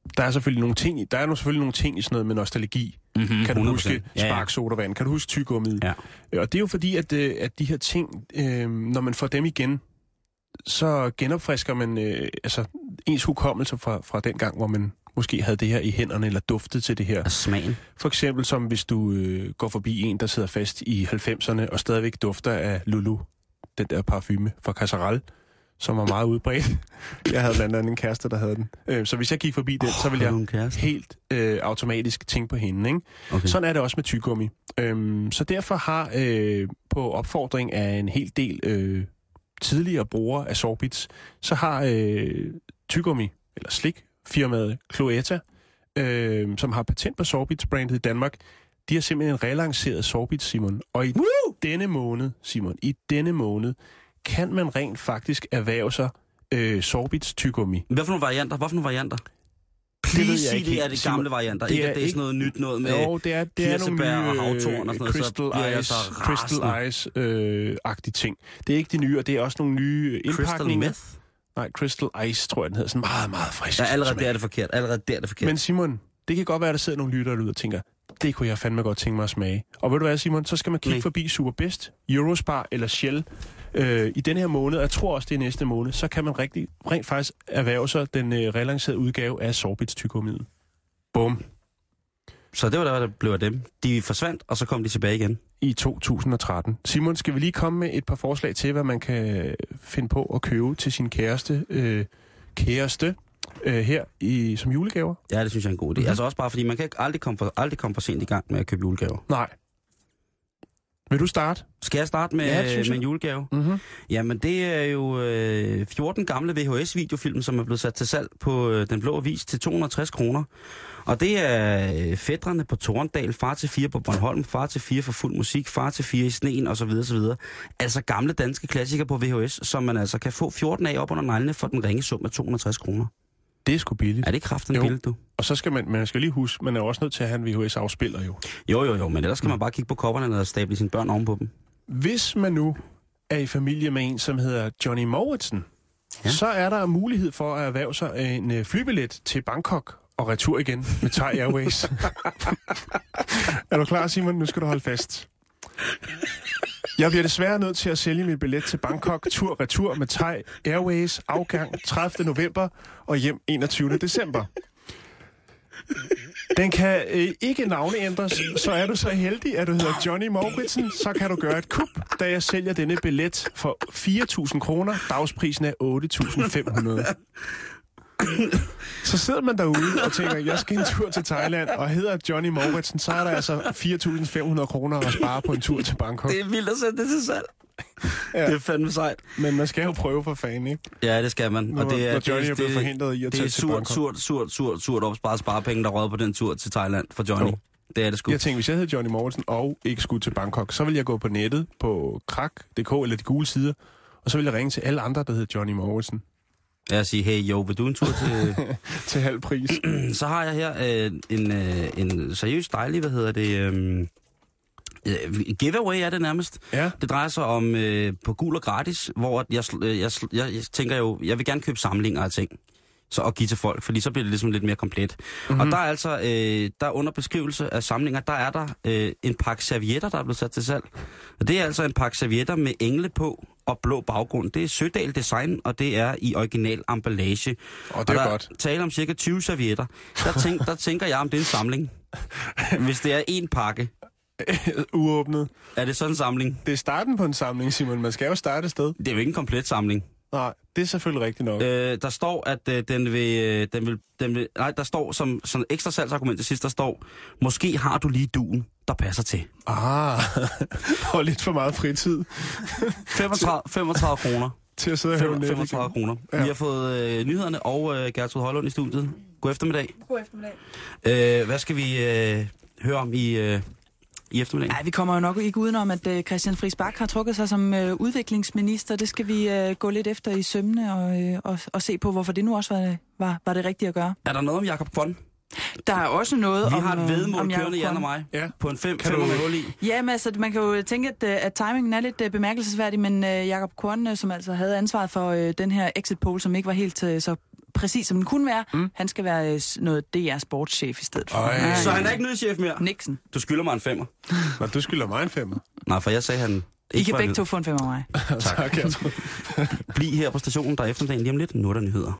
der er selvfølgelig nogle ting i, der er selvfølgelig nogle ting i sådan noget med nostalgi. Mm-hmm, kan du hundrede procent. huske Spark Sodavand? Kan du huske Tygummiet? Ja. Og det er jo fordi, at, at de her ting, øh, når man får dem igen, så genopfrisker man øh, altså, ens hukommelse fra, fra den gang, hvor man måske havde det her i hænderne, eller duftet til det her. Og smagen. For eksempel som hvis du øh, går forbi en, der sidder fast i halvfemserne, og stadigvæk dufter af Lulu, den der parfume fra Casserelle, som var meget udbredt. Jeg havde blandt andet en kæreste, der havde den. Øh, så hvis jeg gik forbi den, oh, så ville jeg helt øh, automatisk tænke på hende. Ikke? Okay. Sådan er det også med tyggegummi. Øhm, så derfor har øh, på opfordring af en hel del øh, tidligere brugere af Sorbits, så har øh, tyggegummi, eller slik, firmaet Cloetta, øh, som har patent på Sorbits-brandet i Danmark, de har simpelthen relanceret Sorbits, Simon. Og i Woo! denne måned, Simon, i denne måned, kan man rent faktisk erhverve sig øh, Sorbits tyggegummi. Hvad for nogle varianter? Hvad for nogle varianter? Please det sig, det er de gamle varianter. Det ikke, er at det er sådan noget nyt noget med jo, det er, det er nogle nye og havtorn og sådan noget, Crystal så Ice, Crystal Ice-agtige øh, ting. Det er ikke de nye, og det er også nogle nye indpakninger. Crystal Meth? Nej, Crystal Ice, tror jeg, den hedder. Sådan meget, meget frisk. Ja, allerede der er det forkert. Allerede der er det forkert. Men Simon, det kan godt være, at der sidder nogle lyttere derude og tænker, det kunne jeg fandme godt tænke mig at smage. Og ved du hvad, Simon, så skal man kigge Nej. forbi Superbest, Eurospar eller Shell øh, i den her måned, og jeg tror også, det er næste måned, så kan man rigtig, rent faktisk erhverve sig den øh, relancerede udgave af Sorbits tyggegummiet. Bum. Så det var der, der blev af dem. De forsvandt, og så kom de tilbage igen. I to tusind og tretten. Simon, skal vi lige komme med et par forslag til, hvad man kan finde på at købe til sin kæreste, øh, kæreste øh, her i, som julegaver? Ja, det synes jeg er en god idé. Mm-hmm. Altså også bare, fordi man kan aldrig komme, for, aldrig komme for sent i gang med at købe julegaver. Nej. Vil du starte? Skal jeg starte med, ja, med en julegave? Mm-hmm. Jamen, det er jo øh, fjorten gamle V H S-videofilm, som er blevet sat til salg på øh, Den Blå Avis til to hundrede og tres kroner. Og det er øh, Fætrene på Torndal, Far til fire på Bornholm, Far til fire for fuld musik, Far til fire i sneen osv. osv. Altså gamle danske klassikere på V H S, som man altså kan få fjorten af op under neglene for den ringe sum af to hundrede og tres kroner. Det er sgu billigt. Er det kraften billigt, du? Og så skal man, man skal lige huske, man er også nødt til at have en V H S-afspiller jo. Jo, jo, jo, men ellers skal mm. man bare kigge på coverne og stable sine børn ovenpå dem. Hvis man nu er i familie med en, som hedder Johnny Moritzen, ja. så er der mulighed for at erhverve sig en flybillet til Bangkok og retur igen med Thai Airways. Er du klar, Simon? Nu skal du holde fast. Jeg bliver desværre nødt til at sælge min billet til Bangkok tur-retur med Thai Airways afgang tredivte november og hjem enogtyvende december. Den kan øh, ikke navneændres, så er du så heldig, at du hedder Johnny Moritzen, så kan du gøre et kup, da jeg sælger denne billet for fire tusind kroner. Dagsprisen er otte tusind fem hundrede. Så sidder man derude og tænker, jeg skal en tur til Thailand, og hedder Johnny Moritzen, så er der altså fire tusind fem hundrede kroner at spare på en tur til Bangkok. Det er vildt at sætte det til salg. Ja. Det er fandme sejt. Men man skal jo prøve for fanden, ikke? Ja, det skal man. Når, og det er, når Johnny det, er blevet det, forhindret i at tage til Bangkok. Bangkok. Det er surt, surt, surt, surt opsparet sparepenge, der rød på den tur til Thailand for Johnny. Jo. Det er det sgu. Jeg tænkte, hvis jeg hed Johnny Moritzen og ikke skulle til Bangkok, så ville jeg gå på nettet på krak punktum d k eller de gule sider, og så ville jeg ringe til alle andre, der hedder Johnny Moritzen. Jeg siger, hey, jo, vil du en tur til... til halv pris? Så har jeg her øh, en, øh, en seriøst dejlig, hvad hedder det... Øh, giveaway er det nærmest. Ja. Det drejer sig om øh, på gul og gratis, hvor jeg, jeg, jeg, jeg, jeg tænker jo, jeg vil gerne købe samlinger af ting. Så at give til folk, fordi så bliver det ligesom lidt mere komplet. Mm-hmm. Og der er altså, øh, der under beskrivelse af samlinger, der er der øh, en pakke servietter, der er blevet sat til salg. Og det er altså en pakke servietter med engle på og blå baggrund. Det er Sødal Design, og det er i original emballage. Og det er og der godt. Taler om cirka tyve servietter. Der, tænk, der tænker jeg, om det er en samling. Hvis det er en pakke. Uåbnet. Er det sådan en samling? Det er starten på en samling, Simon. Man skal jo starte et sted. Det er jo ikke en komplet samling. Nej, det er selvfølgelig rigtigt nok. Øh, der står, at øh, den, vil, øh, den, vil, den vil... Nej, der står som sådan ekstra salgsargument til sidst, der står, måske har du lige duen, der passer til. Ah, og lidt for meget fritid. femogtredive, femogtredive kroner. Til at sidde og høre femogtredive kroner. Ja. Vi har fået øh, nyhederne og øh, Gertrud Højlund i studiet. God eftermiddag. God eftermiddag. Øh, hvad skal vi øh, høre om i... Øh, i eftermiddag? Nej, vi kommer jo nok ikke udenom, at uh, Christian Friis Bach har trukket sig som uh, udviklingsminister. Det skal vi uh, gå lidt efter i sømmene og, uh, og, og se på, hvorfor det nu også var, var, var det rigtige at gøre. Er der noget om Jakob Kvon? Der er også noget vi om... Vi har et vedmål kørende, Jan og mig, ja. på en fem komma nul i. Ja, men altså, man kan jo tænke, at, at timingen er lidt uh, bemærkelsesværdig, men uh, Jakob Kvon, uh, som altså havde ansvaret for uh, den her exit poll, som ikke var helt uh, så præcis som den kunne være. Mm. Han skal være øh, noget D R sportschef i stedet for. Ej. Så han er ikke nyhedschef mere? Nixon. Du skylder mig en femmer. Nå, du skylder mig en femmer. Nej, for jeg sagde han... I kan begge to få en femmer af mig. Tak, jeg tror. Bliv her på stationen, der er eftermiddagen lige om lidt. Nu er der nyheder.